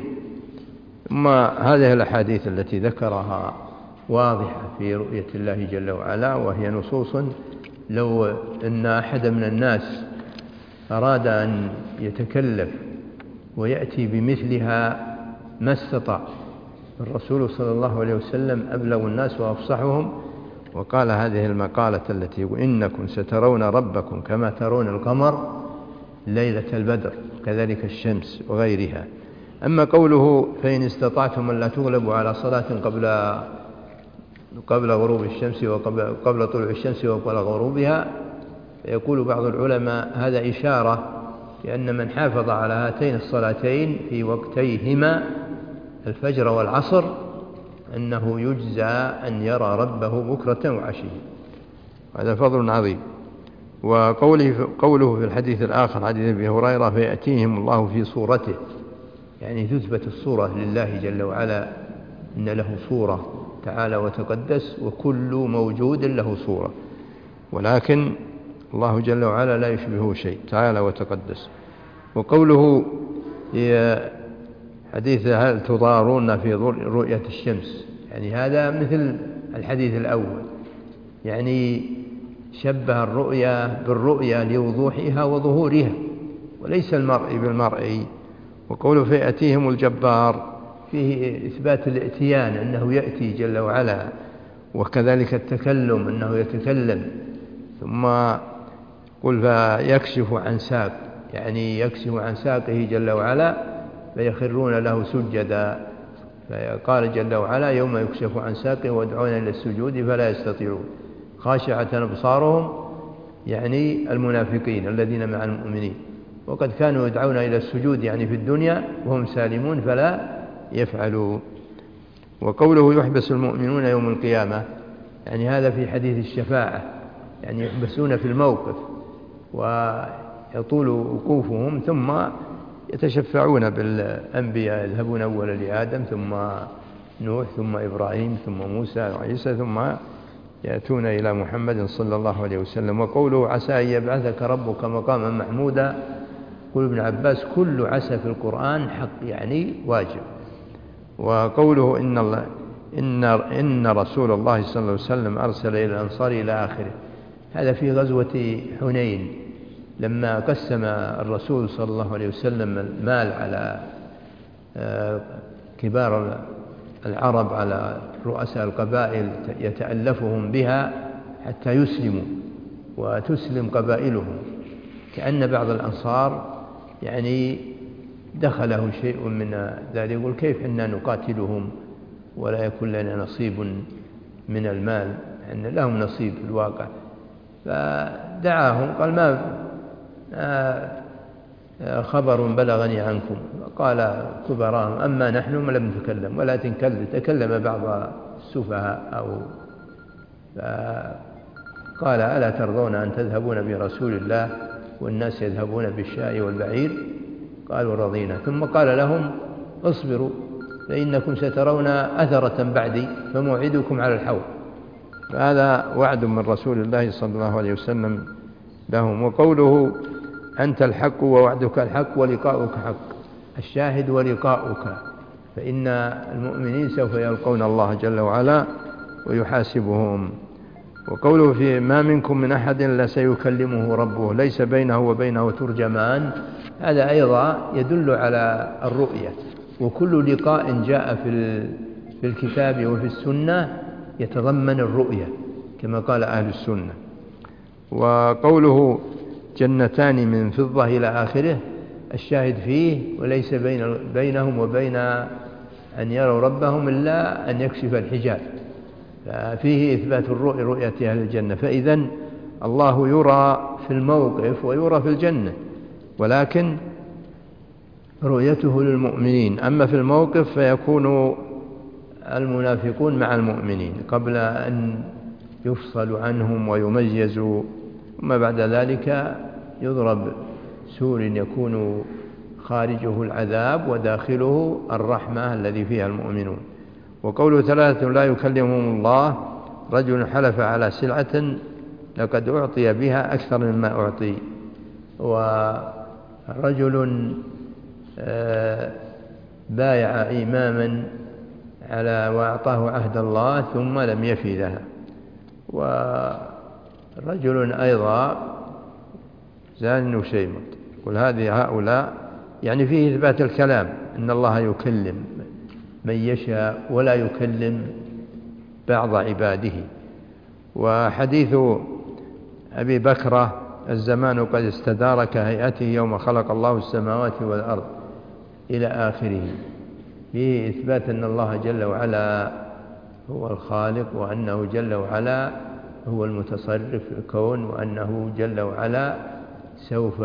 ثم هذه الأحاديث التي ذكرها واضحة في رؤية الله جل وعلا، وهي نصوص لو أن أحد من الناس أراد أن يتكلف ويأتي بمثلها ما استطاع. الرسول صلى الله عليه وسلم أبلغ الناس وأفصحهم، وقال هذه المقالة التي يقول إنكم سترون ربكم كما ترون القمر ليلة البدر كذلك الشمس وغيرها. أما قوله فإن استطعتم أن لا تغلبوا على صلاة قبل قبل غروب الشمس وقبل قبل طلوع الشمس وقبل غروبها، يقول بعض العلماء هذا إشارة لأن من حافظ على هاتين الصلاتين في وقتيهما الفجر والعصر أنه يجزى أن يرى ربه بكرة وعشية، هذا فضل عظيم. وقوله قوله في الحديث الآخر حديث أبي هريرة فيأتيهم الله في صورته، يعني تثبت الصورة لله جل وعلا إن له صورة تعالى وتقدس، وكل موجود له صورة، ولكن الله جل وعلا لا يشبهه شيء تعالى وتقدس. وقوله في حديث هل تضارون في رؤية الشمس، يعني هذا مثل الحديث الأول، يعني شبه الرؤيا بالرؤيا لوضوحها وظهورها وليس المرء بالمرء. وقوله فيأتيهم الجبار فيه إثبات الائتيان أنه يأتي جل وعلا، وكذلك التكلم أنه يتكلم. ثم قل فيكشف عن ساق، يعني يكشف عن ساقه جل وعلا فيخرون له سجدا، فقال جل وعلا يوم يكشف عن ساقه ويدعون إلى السجود فلا يستطيعون خاشعة أبصارهم، يعني المنافقين الذين مع المؤمنين، وقد كانوا يدعون إلى السجود يعني في الدنيا وهم سالمون فلا يفعلوا. وقوله يحبس المؤمنون يوم القيامة، يعني هذا في حديث الشفاعة، يعني يحبسون في الموقف ويطول وقوفهم ثم يتشفعون بالأنبياء، يذهبون أولا لآدم ثم نوح ثم إبراهيم ثم موسى وعيسى ثم يأتون إلى محمد صلى الله عليه وسلم. وقوله عسى أن يبعثك ربك مقاما محمودا، قول ابن عباس كل عسى في القرآن حق يعني واجب. وقوله إن الله إن, إن رسول الله صلى الله عليه وسلم أرسل إلى الأنصار إلى آخره. هذا في غزوة حنين لما قسم الرسول صلى الله عليه وسلم المال على كبار العرب، على رؤساء القبائل يتألفهم بها حتى يسلموا وتسلم قبائلهم، كأن بعض الأنصار يعني دخله شيء من ذلك، يقول كيف إننا نقاتلهم ولا يكون لنا نصيب من المال، أن لهم نصيب في الواقع. فدعاهم قال ما خبر بلغني عنكم، قال كبراهم أما نحن ما لم نتكلم ولكن تكلم بعض السفهاء أو قال ألا ترضون أن تذهبون برسول الله والناس يذهبون بالشاء والبعير؟ قالوا رضينا. ثم قال لهم اصبروا فإنكم سترون أثرة بعدي فموعدكم على الحوض. فهذا وعد من رسول الله صلى الله عليه وسلم لهم. وقوله أنت الحق ووعدك الحق ولقاؤك حق، الشاهد ولقاؤك، فإن المؤمنين سوف يلقون الله جل وعلا ويحاسبهم. وقوله في ما منكم من أحد إلا سيكلمه ربه ليس بينه وبينه ترجمان، هذا أيضا يدل على الرؤية، وكل لقاء جاء في الكتاب وفي السنة يتضمن الرؤية كما قال أهل السنة. وقوله جنتان من فضة إلى آخره، الشاهد فيه وليس بين بينهم وبين أن يروا ربهم إلا أن يكشف الحجاب، ففيه إثبات الرؤية رؤية أهل الجنة. فإذن الله يرى في الموقف ويرى في الجنة، ولكن رؤيته للمؤمنين. أما في الموقف فيكون المنافقون مع المؤمنين قبل أن يفصلوا عنهم ويميزوا، ثم بعد ذلك يضرب سور يكون خارجه العذاب وداخله الرحمة الذي فيها المؤمنون. وقوله ثلاثة لا يكلمهم الله، رجل حلف على سلعة لقد أعطي بها أكثر مما أعطي، ورجل بايع إماما على وأعطاه عهد الله ثم لم يفي لها، ورجل أيضا زان وشيمط. قل هذه هؤلاء يعني فيه إثبات الكلام، إن الله يكلم من يشاء ولا يكلم بعض عباده. وحديث أبي بكرة الزمان قد استدار كهيئته يوم خلق الله السماوات والأرض إلى آخره، فيه إثبات أن الله جل وعلا هو الخالق، وأنه جل وعلا هو المتصرف في الكون، وأنه جل وعلا سوف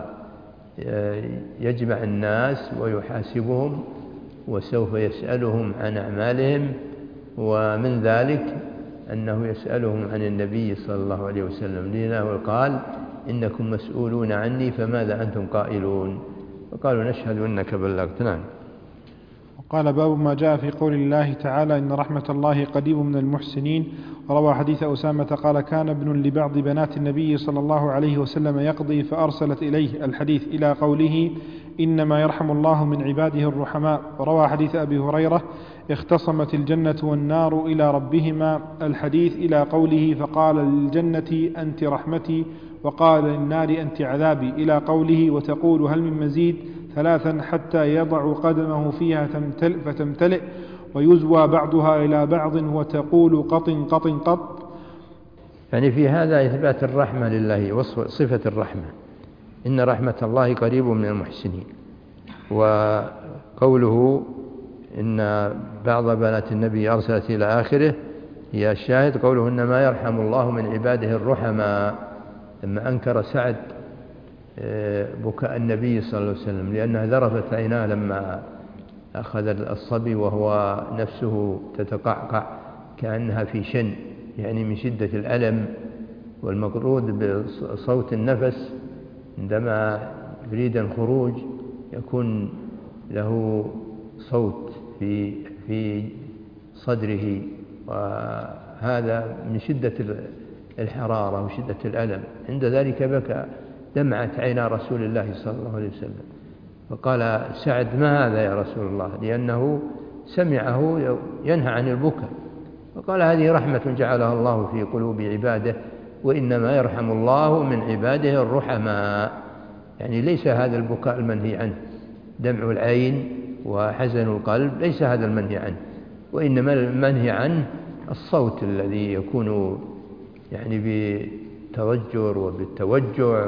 يجمع الناس ويحاسبهم وسوف يسألهم عن أعمالهم. ومن ذلك أنه يسألهم عن النبي صلى الله عليه وسلم، لأنه قال إنكم مسؤولون عني فماذا أنتم قائلون؟ وقالوا نشهد أنك بلغت. نعم. قال باب ما جاء في قول الله تعالى إن رحمة الله قريب من المحسنين. روى حديث أسامة قال كان ابن لبعض بنات النبي صلى الله عليه وسلم يقضي فأرسلت إليه الحديث إلى قوله إنما يرحم الله من عباده الرحماء. روى حديث أبي هريرة اختصمت الجنة والنار إلى ربهما الحديث إلى قوله فقال للجنة أنت رحمتي وقال للنار أنت عذابي إلى قوله وتقول هل من مزيد ثلاثا حتى يضع قدمه فيها تمتلئ فتمتلئ ويزوى بعضها إلى بعض وتقول قط قط قط. يعني في هذا إثبات الرحمة لله وصفة الرحمة، إن رحمة الله قريب من المحسنين. وقوله إن بعض بنات النبي أرسلت إلى آخره هي الشاهد. قوله إنما يرحم الله من عباده الرحماء، لما أنكر سعد بكاء النبي صلى الله عليه وسلم لأنها ذرفت عيناه لما أخذ الصبي وهو نفسه تتقعقع كأنها في شن، يعني من شدة الألم، والمقرود بصوت النفس عندما يريد الخروج يكون له صوت في في صدره، وهذا من شدة الحرارة وشدة الألم. عند ذلك بكى، دمعت عينا رسول الله صلى الله عليه وسلم، فقال سعد ما هذا يا رسول الله، لأنه سمعه ينهى عن البكاء، وقال هذه رحمة جعلها الله في قلوب عباده، وإنما يرحم الله من عباده الرحماء. يعني ليس هذا البكاء المنهي عنه، دمع العين وحزن القلب ليس هذا المنهي عنه، وإنما المنهي عنه الصوت الذي يكون يعني بالتضجر وبالتوجع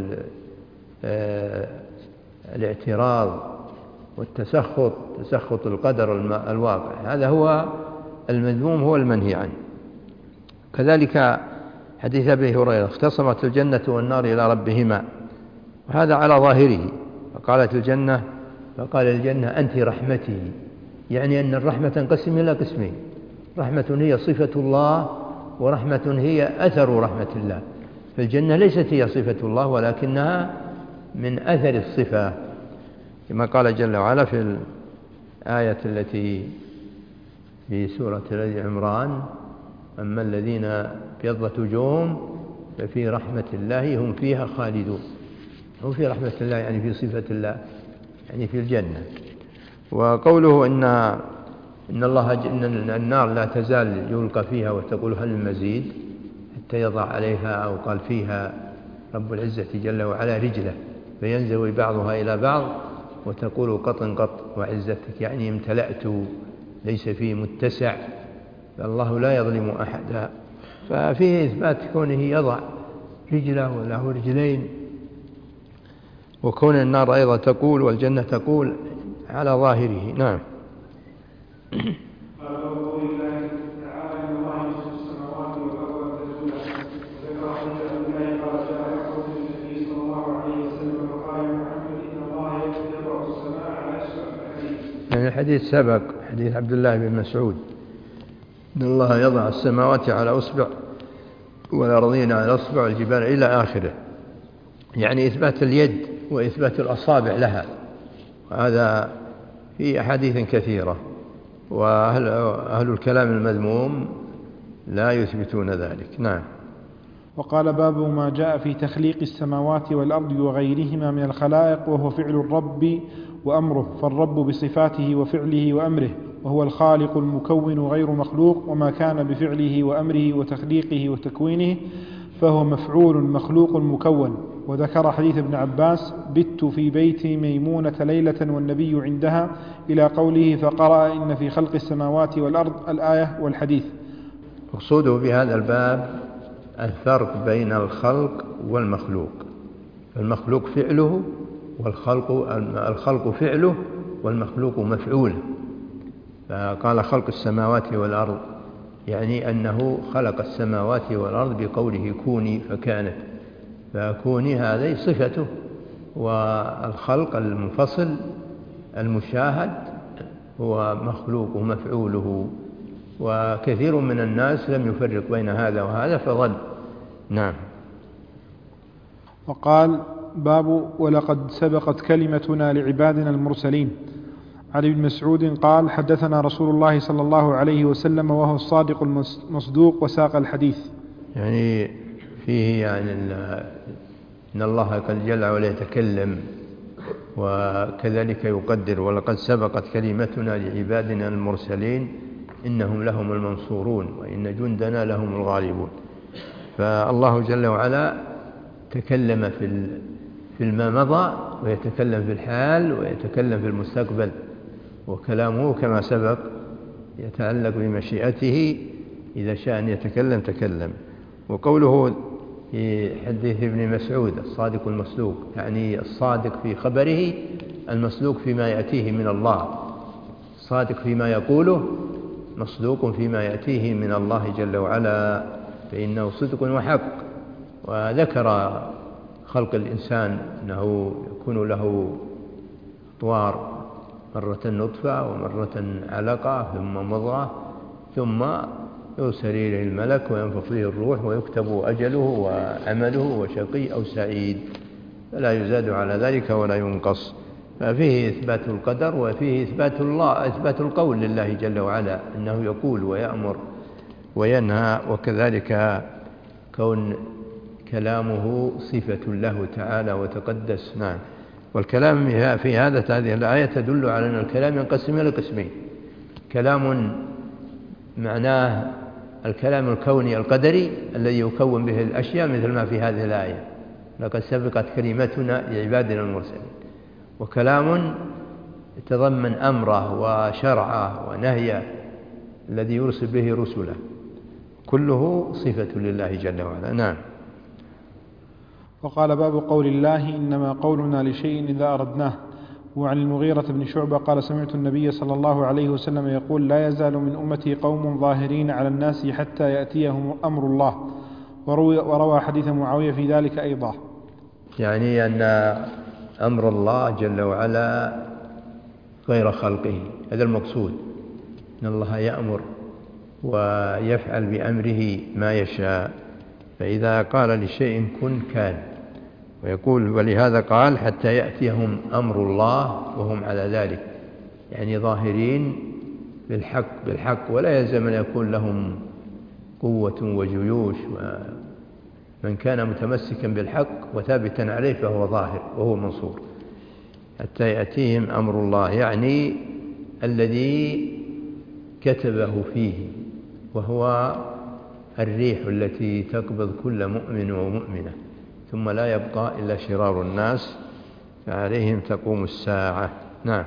وبالاعتراض والتسخط، تسخط القدر الواقع، هذا هو المذموم، هو المنهي عنه. كذلك حديث أبي هريرة اختصمت الجنة والنار إلى ربهما، وهذا على ظاهره، فقالت الجنة فقال الجنة أنت رحمتي، يعني أن الرحمة تنقسم إلى قسمين، رحمة هي صفة الله، ورحمة هي أثر رحمة الله. فالجنة ليست هي صفة الله، ولكنها من أثر الصفة، كما قال جل وعلا في الآية التي في سورة آل عمران: أما الذين ابيضت وجوههم ففي رحمة الله هم فيها خالدون. هم في رحمة الله يعني في صفة الله، يعني في الجنة. وقوله إن إن الله إن النار لا تزال يلقى فيها وتقول هل المزيد، حتى يضع عليها، أو قال فيها رب العزة جل وعلا رجله فينزوي بعضها إلى بعض وتقول قط قط وعزتك، يعني امتلأت ليس فيه متسع، فالله لا يظلم أحدا. ففيه إثبات كونه يضع رجله وله رجلين، وكون النار أيضا تقول والجنة تقول على ظاهره. نعم. يعني الحديث سبق، حديث عبد الله بن مسعود: إن الله يضع السماوات على أصبع والأرضين على أصبع والجبال إلى آخره، يعني إثبات اليد وإثبات الأصابع لها، هذا في أحاديث كثيرة، وأهل أهل الكلام المذموم لا يثبتون ذلك. نعم. وقال: باب ما جاء في تخليق السماوات والأرض وغيرهما من الخلائق، وهو فعل الرب وأمره، فالرب بصفاته وفعله وأمره، وهو الخالق المكون غير مخلوق، وما كان بفعله وأمره وتخليقه وتكوينه فهو مفعول مخلوق مكون. وذكر حديث ابن عباس: بت في بيت ميمونة ليلة والنبي عندها، إلى قوله: فقرأ إن في خلق السماوات والأرض، الآية والحديث. مقصوده بهذا الباب الفرق بين الخلق والمخلوق، المخلوق فعله والخلق الخلق فعله والمخلوق مفعوله. فقال خلق السماوات والأرض يعني أنه خلق السماوات والأرض بقوله كوني فكانت، فكوني هذه صفته، والخلق المنفصل المشاهد هو مخلوق ومفعوله، وكثير من الناس لم يفرق بين هذا وهذا فضل. نعم. وقال: باب ولقد سبقت كلمتنا لعبادنا المرسلين. عن ابن مسعود قال: حدثنا رسول الله صلى الله عليه وسلم وهو الصادق المصدوق، وساق الحديث. يعني فيه يعني إن الله قد جل وعلا يتكلم، وكذلك يقدر: ولقد سبقت كلمتنا لعبادنا المرسلين إنهم لهم المنصورون وإن جندنا لهم الغالبون. فالله جل وعلا تكلم في فيما مضى، ويتكلم في الحال، ويتكلم في المستقبل، وكلامه كما سبق يتعلق بمشيئته، إذا شاء أن يتكلم تكلم. وقوله في حديث ابن مسعود الصادق المصدوق، يعني الصادق في خبره، المصدوق فيما يأتيه من الله، الصادق فيما يقوله، مصدوق فيما يأتيه من الله جل وعلا، فإنه صدق وحق. وذكر خلق الإنسان أنه يكون له أطوار، مرة نطفة ومرة علقة ثم مضغة ثم يرسل إليه الملك وينفخ فيه الروح ويكتب أجله وعمله وشقي أو سعيد، فلا يزاد على ذلك ولا ينقص. ففيه إثبات القدر، وفيه إثبات الله إثبات القول لله جل وعلا، أنه يقول ويأمر وينهى، وكذلك كون كلامه صفة له تعالى وتقدس. نعم. والكلام في هذا هذه الآية تدل على أن الكلام ينقسم إلى قسمين: كلام معناه الكلام الكوني القدري الذي يكون به الأشياء مثل ما في هذه الآية لقد سبقت كلمتنا لعبادنا المرسلين. وكلام يتضمن أمره وشرعه ونهيه الذي يرسل به رسله، كله صفة لله جل وعلا. نعم. وقال باب قول الله إنما قولنا لشيء إذا أردناه. وعن المغيرة بن شعبة قال سمعت النبي صلى الله عليه وسلم يقول لا يزال من أمتي قوم ظاهرين على الناس حتى يأتيهم أمر الله. وروى, وروى حديث معاوية في ذلك أيضا، يعني أن أمر الله جل وعلا غير خلقه، هذا المقصود، أن الله يأمر ويفعل بأمره ما يشاء، فإذا قال لشيء كن كان. ويقول ولهذا قال حتى يأتيهم أمر الله وهم على ذلك، يعني ظاهرين بالحق بالحق ولا يلزم أن يكون لهم قوة وجيوش. من كان متمسكا بالحق وثابتا عليه فهو ظاهر وهو منصور. حتى يأتيهم أمر الله يعني الذي كتبه فيه، وهو الريح التي تقبض كل مؤمن ومؤمنة ثم لا يبقى إلا شرار الناس فعليهم تقوم الساعة. نعم.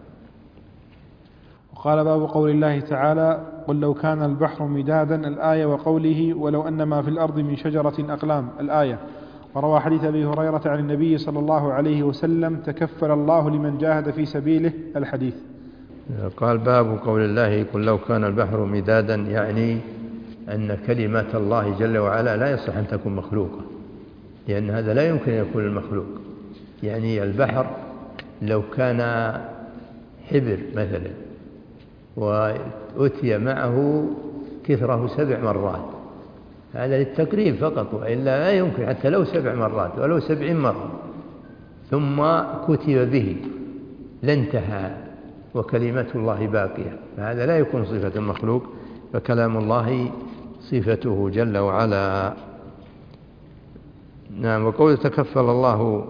وقال باب قول الله تعالى قل لو كان البحر مدادا الآية، وقوله ولو أن ما في الأرض من شجرة أقلام الآية. وروى حديث أبي هريرة عن النبي صلى الله عليه وسلم تكفل الله لمن جاهد في سبيله الحديث. قال باب قول الله قل لو كان البحر مدادا، يعني أن كلمات الله جل وعلا لا يصح أن تكون مخلوقة، لأن هذا لا يمكن أن يكون المخلوق. يعني البحر لو كان حبر مثلا وأتي معه كثره سبع مرات، هذا للتقريب فقط، وإلا لا يمكن حتى لو سبع مرات ولو سبعين مرة ثم كتب به لانتهى وكلمة الله باقية، فهذا لا يكون صفة المخلوق، فكلام الله صفته جل وعلا. نعم. وقول تكفل الله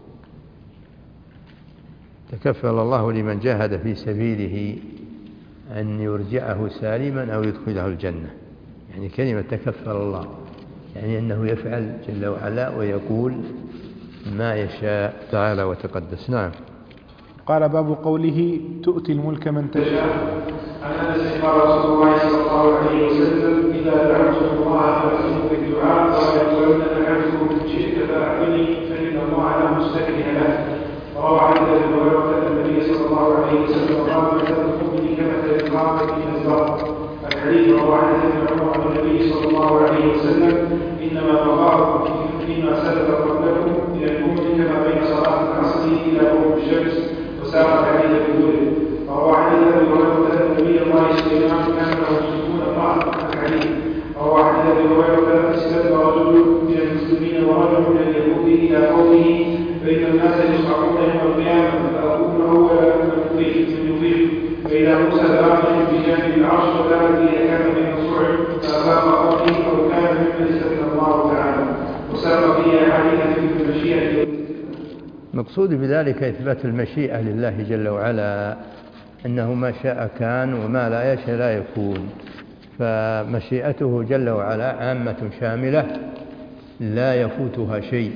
تكفل الله لمن جاهد في سبيله أن يرجعه سالما أو يدخله الجنة، يعني كلمة تكفل الله يعني أنه يفعل جل وعلا ويقول ما يشاء تعالى وتقدس. نعم. قال باب قوله تؤتي الملك من تشاء. عن انس قال رسول الله صلى الله عليه وسلم اذا دعوتم الله فاسلموا بالدعاء ولا تولن احدكم ان شئت فاعطني فان الله لا مستكره له. وروى عن ابي هريره ان النبي صلى الله عليه وسلم قال مثل المؤمن كمثل القامه في المزرعه. الحديث روى عن ابن عمر عن النبي صلى الله عليه وسلم انما بقاؤكم فيما سلف قبلكم من المؤمن كما بين صلاه العصر الى غروب الشمس. وساق حديث الوجود. وروى عن ابي هريره ان نبي الله سليمان كان له يشركون الله الحديث. وروى عن ابي هريره اسلم رجل من المسلمين ورجل من اليهود الى قومه بين الناس يصعقون يوم القيامه فاكون اول من يطيق فاذا موسى ذاهب بجانب العرش وذلك اذا كان بين الصعب فافاق قومه او كان ممن استثنى الله تعالى. وساق فيه احاديث في المشيئه. مقصود بذلك إثبات المشيئة لله جل وعلا، أنه ما شاء كان وما لا يشاء لا يكون، فمشيئته جل وعلا عامة شاملة لا يفوتها شيء.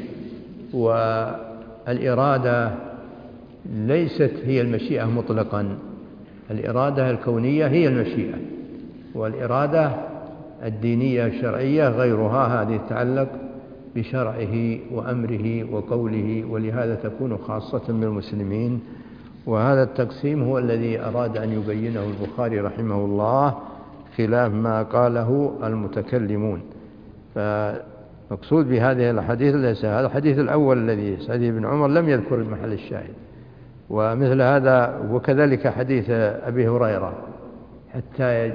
والإرادة ليست هي المشيئة مطلقا، الإرادة الكونية هي المشيئة، والإرادة الدينية الشرعية غيرها، هذه تتعلق بشرعه وأمره وقوله، ولهذا تكون خاصة بالمسلمين. وهذا التقسيم هو الذي أراد أن يبينه البخاري رحمه الله خلاف ما قاله المتكلمون. فمقصود بهذه الحديث ليس هذا الحديث الأول الذي حديث ابن عمر لم يذكر المحل الشاهد، ومثل هذا وكذلك حديث أبي هريرة حتى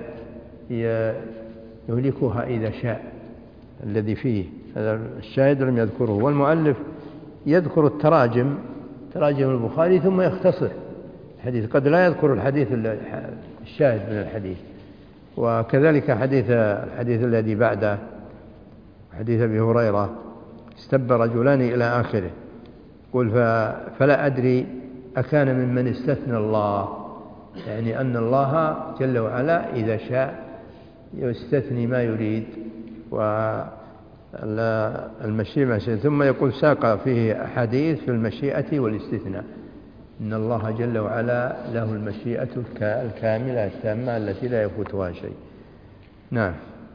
يهلكها إذا شاء الذي فيه، هذا الشاهد لم يذكره. والمؤلف يذكر التراجم تراجم البخاري ثم يختصر الحديث، قد لا يذكر الحديث الشاهد من الحديث. وكذلك حديث الحديث الذي بعده حديث أبي هريرة استب رجلان إلى آخره، قل فلا أدري أكان ممن استثنى الله يعني أن الله جل وعلا إذا شاء يستثني ما يريد والمشيئة، ثم يقول ساق فيه أحاديث في المشيئة والاستثناء، إن الله جل وعلا له المشيئة الكاملة التامة التي لا يفوتها شيء. نعم.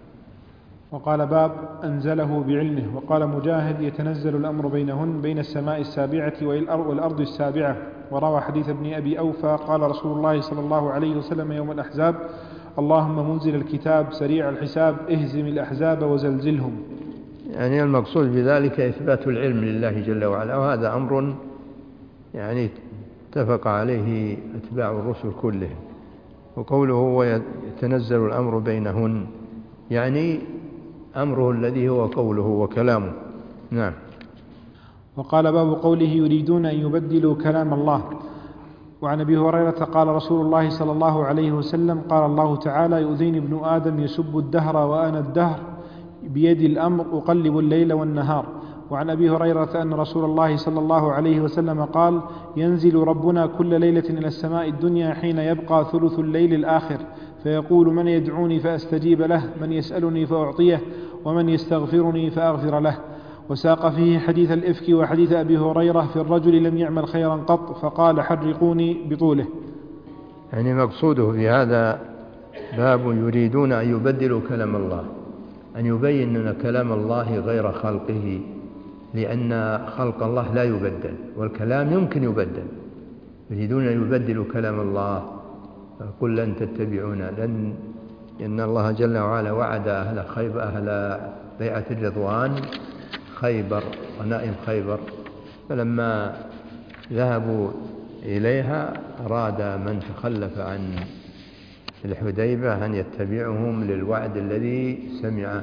وقال باب أنزله بعلمه. وقال مجاهد يتنزل الأمر بينهن بين السماء السابعة والأرض السابعة. وروى حديث ابن أبي أوفى قال رسول الله صلى الله عليه وسلم يوم الأحزاب: اللهم منزل الكتاب سريع الحساب اهزم الأحزاب وزلزلهم. يعني المقصود بذلك إثبات العلم لله جل وعلا، وهذا أمر يعني اتفق عليه أتباع الرسل كلهم. وقوله ويتنزل الأمر بينهن يعني أمره الذي هو قوله وكلامه. نعم. وقال باب قوله يريدون أن يبدلوا كلام الله. وعن أبي هريرة قال رسول الله صلى الله عليه وسلم: قال الله تعالى: يؤذيني ابن آدم يسب الدهر وأنا الدهر بيدي الأمر أقلب الليل والنهار. وعن أبي هريرة أن رسول الله صلى الله عليه وسلم قال: ينزل ربنا كل ليلة إلى السماء الدنيا حين يبقى ثلث الليل الآخر، فيقول: من يدعوني فأستجيب له، من يسألني فأعطيه، ومن يستغفرني فأغفر له. وساق فيه حديث الإفك وحديث أبي هريرة في الرجل لم يعمل خيرا قط فقال: حرقوني بطوله. يعني مقصوده في هذا باب يريدون أن يبدلوا كلام الله، أن يبين أن كلام الله غير خلقه، لأن خلق الله لا يبدل والكلام يمكن يبدل. يريدون أن يبدلوا كلام الله، قل لن تتبعونا، لن إن الله جل وعلا وعد أهل خيبر أهل بيعة الرضوان خيبر غنائم خيبر، فلما ذهبوا إليها أراد من تخلف عن الحديبة أن يتبعهم للوعد الذي سمعه،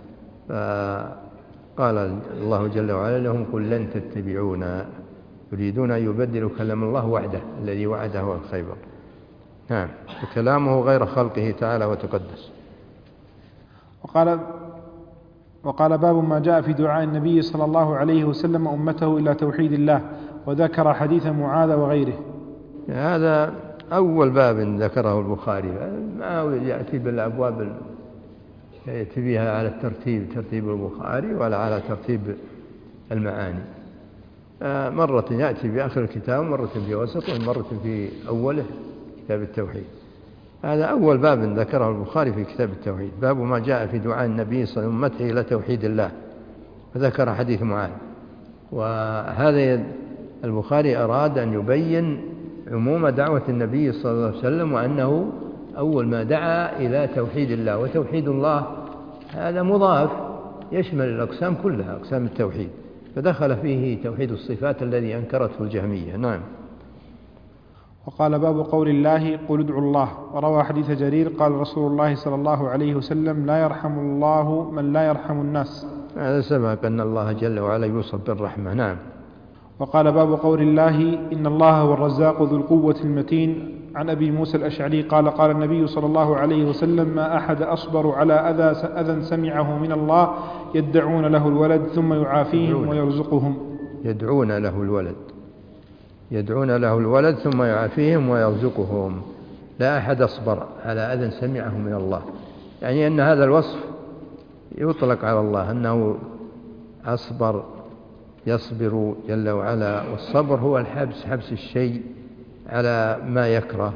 فقال الله جل وعلا لهم: قل لن تتبعونا. يريدون أن يبدلوا كلام الله وعده الذي وعده خيبر. نعم. فكلامه غير خلقه تعالى وتقدس. وقال وقال باب ما جاء في دعاء النبي صلى الله عليه وسلم أمته إلى توحيد الله، وذكر حديث معاذ وغيره. هذا أول باب ذكره البخاري، ما يأتي بالأبواب يأتي بها على الترتيب ترتيب البخاري ولا على ترتيب المعاني، مرة يأتي بآخر الكتاب، مرة في وسطه، ومرة في أوله كتاب التوحيد. هذا أول باب ذكره البخاري في كتاب التوحيد، باب ما جاء في دعاء النبي صلى الله عليه وسلم أمته إلى توحيد الله، فذكر حديث معاذ. وهذا البخاري أراد أن يبين عموم دعوة النبي صلى الله عليه وسلم، وأنه أول ما دعا إلى توحيد الله، وتوحيد الله هذا مضاف يشمل الأقسام كلها، أقسام التوحيد، فدخل فيه توحيد الصفات الذي أنكرته الجهمية. نعم. وقال باب قول الله: قل ادعوا الله. وروى حديث جرير قال رسول الله صلى الله عليه وسلم: لا يرحم الله من لا يرحم الناس. هذا سبق أن الله جل وعلا يوصف بالرحمة. نعم. وقال باب قول الله: إن الله هو الرزاق ذو القوة المتين. عن أبي موسى الأشعري قال: قال النبي صلى الله عليه وسلم: ما أحد أصبر على أذى أذى سمعه من الله يدعون له الولد ثم يعافيهم ويرزقهم. يدعون له الولد يدعون له الولد ثم يعافيهم ويرزقهم. لا أحد أصبر على أذى سمعه من الله، يعني أن هذا الوصف يطلق على الله، أنه أصبر يصبر جل وعلا. والصبر هو الحبس، حبس الشيء على ما يكره،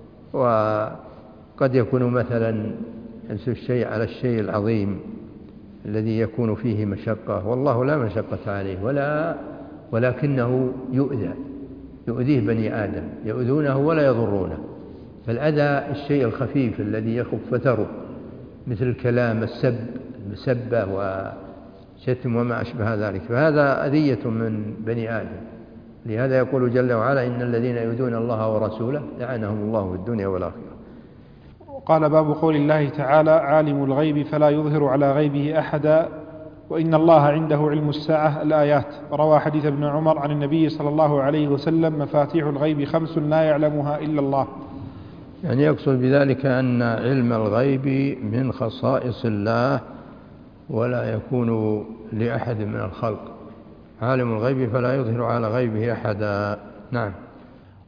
وقد يكون مثلا حبس الشيء على الشيء العظيم الذي يكون فيه مشقة، والله لا مشقة عليه ولا ولكنه يؤذى يؤذيه بني آدم، يؤذونه ولا يضرونه. فالأذى الشيء الخفيف الذي يخف فتره، مثل الكلام، السب، المسبة وشتم وما أشبه ذلك، فهذا أذية من بني آدم. لهذا يقول جل وعلا: إن الذين يؤذون الله ورسوله لعنهم الله في الدنيا والآخرة. قال باب قول الله تعالى: عالم الغيب فلا يظهر على غيبه أحدا وإن الله عنده علم الساعة، الآيات. وروى حديث ابن عمر عن النبي صلى الله عليه وسلم: مفاتيح الغيب خمس لا يعلمها إلا الله. يعني يقصد بذلك أن علم الغيب من خصائص الله ولا يكون لأحد من الخلق. عالم الغيب فلا يظهر على غيبه أحدا. نعم.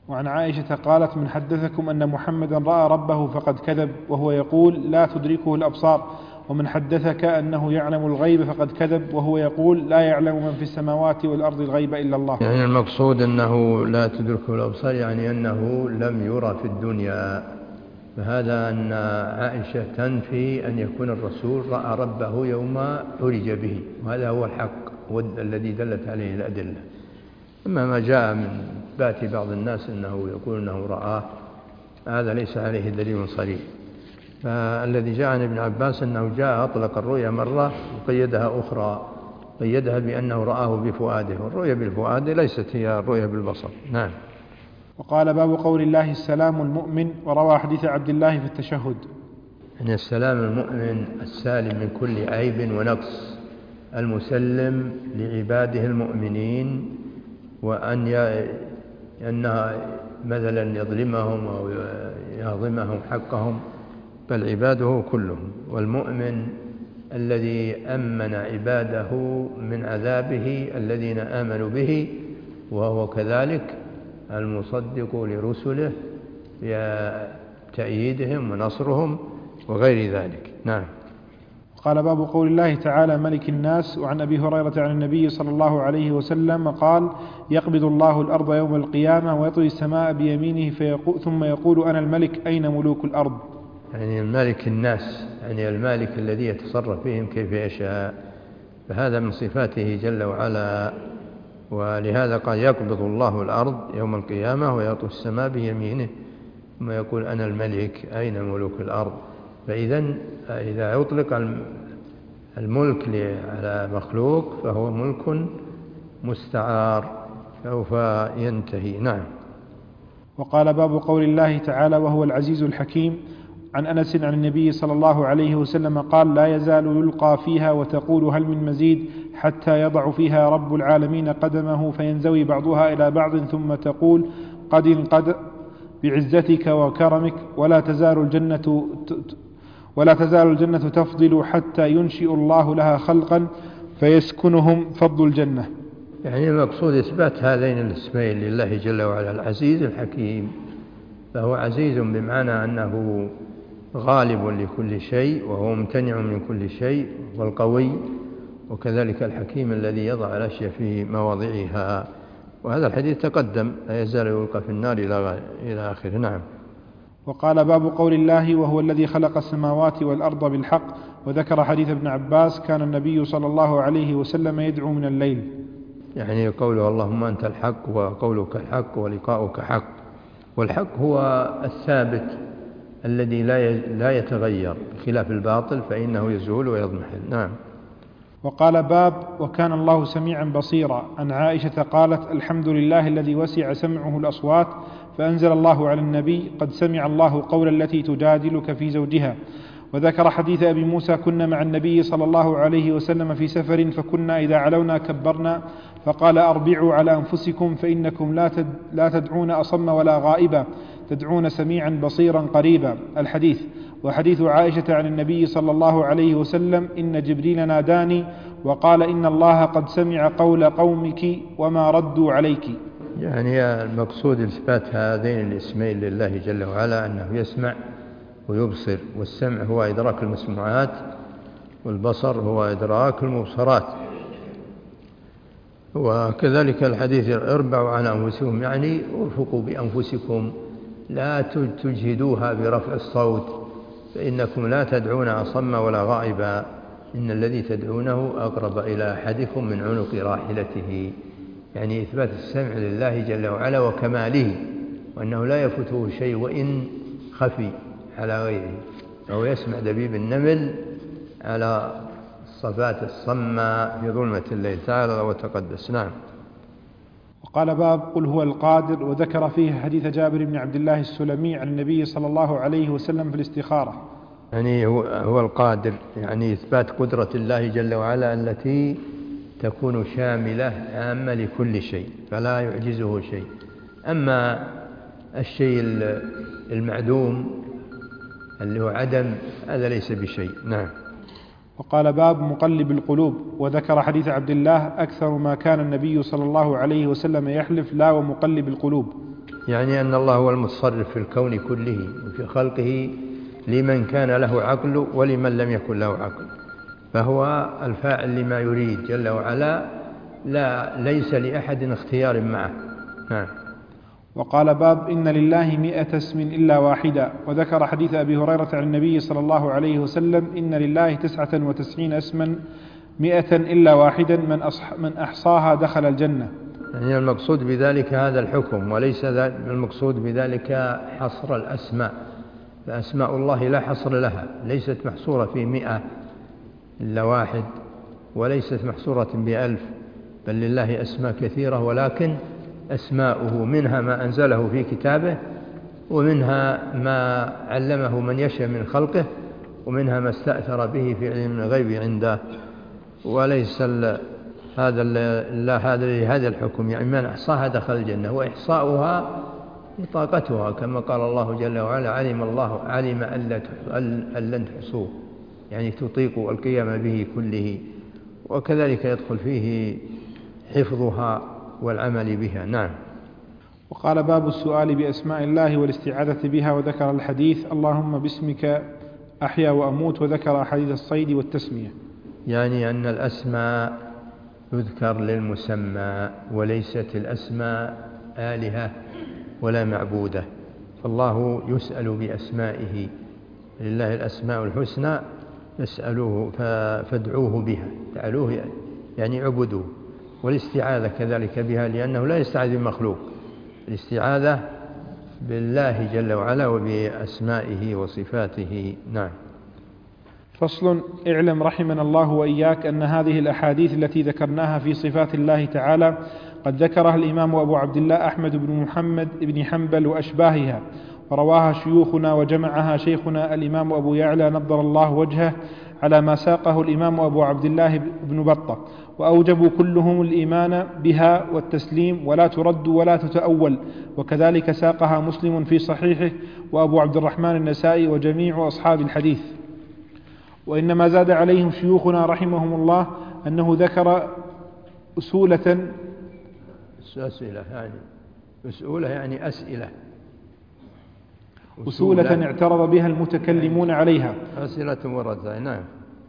وعن عائشة قالت: من حدثكم أن محمدا رأى ربه فقد كذب، وهو يقول: لا تدركه الأبصار. ومن حدثك أنه يعلم الغيب فقد كذب، وهو يقول: لا يعلم من في السماوات والأرض الغيب إلا الله. يعني المقصود أنه لا تدركه الأبصار، يعني أنه لم يرى في الدنيا. فهذا أن عائشة تنفي أن يكون الرسول رأى ربه يوم عرج به، وهذا هو الحق الذي دلت عليه الأدلة. أما ما جاء من بات بعض الناس أنه يقول أنه رآه، هذا ليس عليه دليل صريح. فالذي جاء عن ابن عباس أنه جاء أطلق الرؤيا مرة وقيدها أخرى، قيدها بأنه رآه بفؤاده، والرؤيا بالفؤاد ليست هي الرؤيا بالبصر. نعم. وقال: باب قول الله السلام المؤمن، وروى حديث عبد الله في التشهد. يعني السلام المؤمن السالم من كل عيب ونقص، المسلم لعباده المؤمنين، وأن أنها مثلا يظلمهم أو يهضمهم حقهم، بل عباده كلهم. والمؤمن الذي أمن عباده من عذابه الذين آمنوا به، وهو كذلك المصدق لرسله بتأييدهم ونصرهم وغير ذلك. نعم. قال: باب قول الله تعالى ملك الناس. وعن أبي هريرة عن النبي صلى الله عليه وسلم قال: يقبض الله الأرض يوم القيامة ويطوي السماء بيمينه فيقول ثم يقول: أنا الملك أين ملوك الأرض؟ يعني الملك الناس، يعني المالك الذي يتصرف فيهم كيف يشاء، فهذا من صفاته جل وعلا. ولهذا قال: يقبض الله الأرض يوم القيامة ويطوي السماء بيمينه ثم يقول: أنا الملك أين ملوك الأرض. فإذا إذا أطلق الملك على مخلوق فهو ملك مستعار سوف ينتهي. نعم. وقال: باب قول الله تعالى وهو العزيز الحكيم. عن أنس عن النبي صلى الله عليه وسلم قال: لا يزال يلقى فيها وتقول هل من مزيد، حتى يضع فيها رب العالمين قدمه فينزوي بعضها إلى بعض، ثم تقول قد انقد بعزتك وكرمك، ولا تزال الجنة ولا تزال الجنة تفضل حتى ينشئ الله لها خلقا فيسكنهم فضل الجنة. يعني المقصود إثبات هذين الاسمين لله جل وعلا، العزيز الحكيم. فهو عزيز بمعنى أنه غالب لكل شيء وهو ممتنع من كل شيء، والقوي، وكذلك الحكيم الذي يضع الأشياء في مواضعها. وهذا الحديث تقدم: لا يزال يلقى في النار إلى آخره. نعم. وقال: باب قول الله وهو الذي خلق السماوات والأرض بالحق. وذكر حديث ابن عباس: كان النبي صلى الله عليه وسلم يدعو من الليل. يعني قوله اللهم أنت الحق، وقولك الحق، ولقاؤك حق. والحق هو الثابت الذي لا يتغير، بخلاف الباطل فإنه يزول ويضمحل. نعم. وقال: باب وكان الله سميعا بصيرا. عن عائشة قالت: الحمد لله الذي وسع سمعه الأصوات، فأنزل الله على النبي: قد سمع الله قول التي تجادلك في زوجها. وذكر حديث أبي موسى: كنا مع النبي صلى الله عليه وسلم في سفر، فكنا إذا علونا كبرنا، فقال: أربعوا على أنفسكم، فإنكم لا تدعون أصم ولا غائبا، تدعون سميعا بصيرا قريبا. الحديث. وحديث عائشة عن النبي صلى الله عليه وسلم: إن جبريل ناداني وقال: إن الله قد سمع قول قومك وما ردوا عليك. يعني المقصود إثبات هذين الاسمين لله جل وعلا، أنه يسمع ويبصر. والسمع هو إدراك المسموعات، والبصر هو إدراك المبصرات. وكذلك الحديث: اربعوا على أنفسكم، يعني ارفقوا بأنفسكم، لا تجهدوها برفع الصوت، فإنكم لا تدعون أصم ولا غائبا، إن الذي تدعونه أقرب إلى أحدكم من عنق راحلته. يعني إثبات السمع لله جل وعلا وكماله، وأنه لا يفوته شيء وإن خفي على غيره، أو يسمع دبيب النمل على الصفات الصماء في ظلمة الليل. تعالى وتقدس. نعم. وقال: باب قل هو القادر. وذكر فيه حديث جابر بن عبد الله السلمي عن النبي صلى الله عليه وسلم في الاستخارة. يعني هو, هو القادر، يعني إثبات قدرة الله جل وعلا التي تكون شاملة عامة لكل شيء، فلا يعجزه شيء. أما الشيء المعدوم اللي هو عدم، هذا ليس بشيء. نعم. وقال: باب مقلب القلوب. وذكر حديث عبد الله: أكثر ما كان النبي صلى الله عليه وسلم يحلف لا ومقلب القلوب. يعني أن الله هو المتصرف في الكون كله وفي خلقه لمن كان له عقل ولمن لم يكن له عقل، فهو الفاعل لما يريد جل وعلا، لا ليس لأحد اختيار معه. نعم. وقال باب إن لله مئة اسم إلا واحدا، وذكر حديث أبي هريرة عن النبي صلى الله عليه وسلم إن لله تسعة وتسعين اسما مئة إلا واحدا من, أصح من أحصاها دخل الجنة. يعني المقصود بذلك هذا الحكم، وليس المقصود بذلك حصر الأسماء، فأسماء الله لا حصر لها، ليست محصورة في مئة إلا واحد، وليست محصورة بألف، بل لله أسماء كثيرة، ولكن أسماؤه منها ما أنزله في كتابه، ومنها ما علمه من يشاء من خلقه، ومنها ما استأثر به في علم الغيب عنده، وليس هذا لا هذا لهذا الحكم، يعني من أحصاها دخل الجنة، وإحصاؤها طاقتها كما قال الله جل وعلا علم الله علم أن لن تحصوه، يعني تطيق القيام به كله، وكذلك يدخل فيه حفظها والعمل بها. نعم. وقال باب السؤال بأسماء الله والاستعاذة بها، وذكر الحديث اللهم باسمك أحيا وأموت، وذكر أحاديث الصيد والتسمية. يعني أن الأسماء يذكر للمسمى، وليست الأسماء آلهة ولا معبودة، فالله يسأل بأسمائه، لله الأسماء الحسنى يسألوه فادعوه بها، تعالوه يعني عبدوه، والاستعاذة كذلك بها، لأنه لا يستعاذ بمخلوق، الاستعاذة بالله جل وعلا وبأسمائه وصفاته. نعم. فصل. اعلم رحمنا الله وإياك أن هذه الأحاديث التي ذكرناها في صفات الله تعالى قد ذكرها الإمام أبو عبد الله أحمد بن محمد بن حنبل وأشباهها، ورواها شيوخنا وجمعها شيخنا الإمام أبو يعلى نضر الله وجهه على ما ساقه الإمام أبو عبد الله بن بطة، وأوجبوا كلهم الإيمان بها والتسليم، ولا ترد ولا تتأول، وكذلك ساقها مسلم في صحيحه وأبو عبد الرحمن النسائي وجميع أصحاب الحديث. وإنما زاد عليهم شيوخنا رحمهم الله أنه ذكر أسولة أسئلة يعني أسئلة يعني أسئلة أسولة اعترض بها المتكلمون عليها، أسئلة وردة. نعم.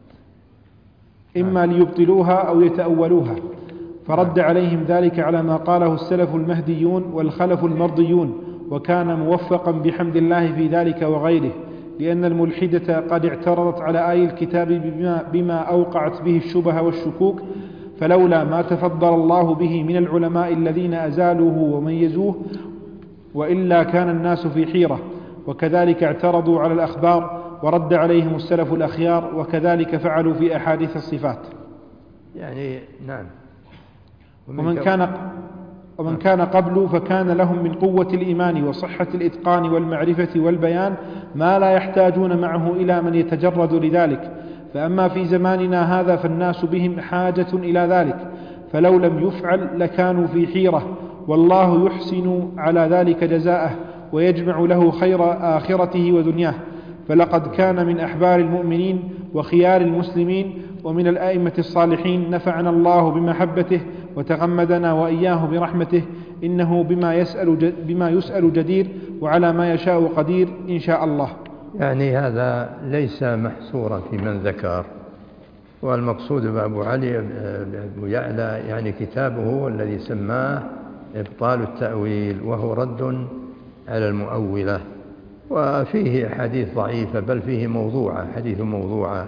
إما ليبطلوها أو يتأولوها، فرد عليهم ذلك على ما قاله السلف المهديون والخلف المرضيون، وكان موفقا بحمد الله في ذلك وغيره، لأن الملحدة قد اعترضت على آي الكتاب بما, بما أوقعت به الشبه والشكوك، فلولا ما تفضل الله به من العلماء الذين أزالوه وميزوه، وإلا كان الناس في حيرة. وكذلك اعترضوا على الأخبار ورد عليهم السلف الأخيار، وكذلك فعلوا في أحاديث الصفات. يعني نعم. ومن كان ومن كان قبل فكان لهم من قوة الإيمان وصحة الإتقان والمعرفة والبيان ما لا يحتاجون معه إلى من يتجرد لذلك، فأما في زماننا هذا فالناس بهم حاجة إلى ذلك، فلو لم يفعل لكانوا في حيرة، والله يحسن على ذلك جزاءه ويجمع له خير آخرته ودنياه. فلقد كان من أحبار المؤمنين وخيار المسلمين ومن الآئمة الصالحين نفعنا الله بمحبته وتغمدنا وإياه برحمته، إنه بما يسأل, بما يسأل جدير وعلى ما يشاء قدير إن شاء الله. يعني هذا ليس محصورا في من ذكر، والمقصود بأبو علي أبو يعلى يعني كتابه الذي سماه إبطال التأويل، وهو رد على المؤولة، وفيه حديث ضعيفة بل فيه موضوعة، حديث موضوعة،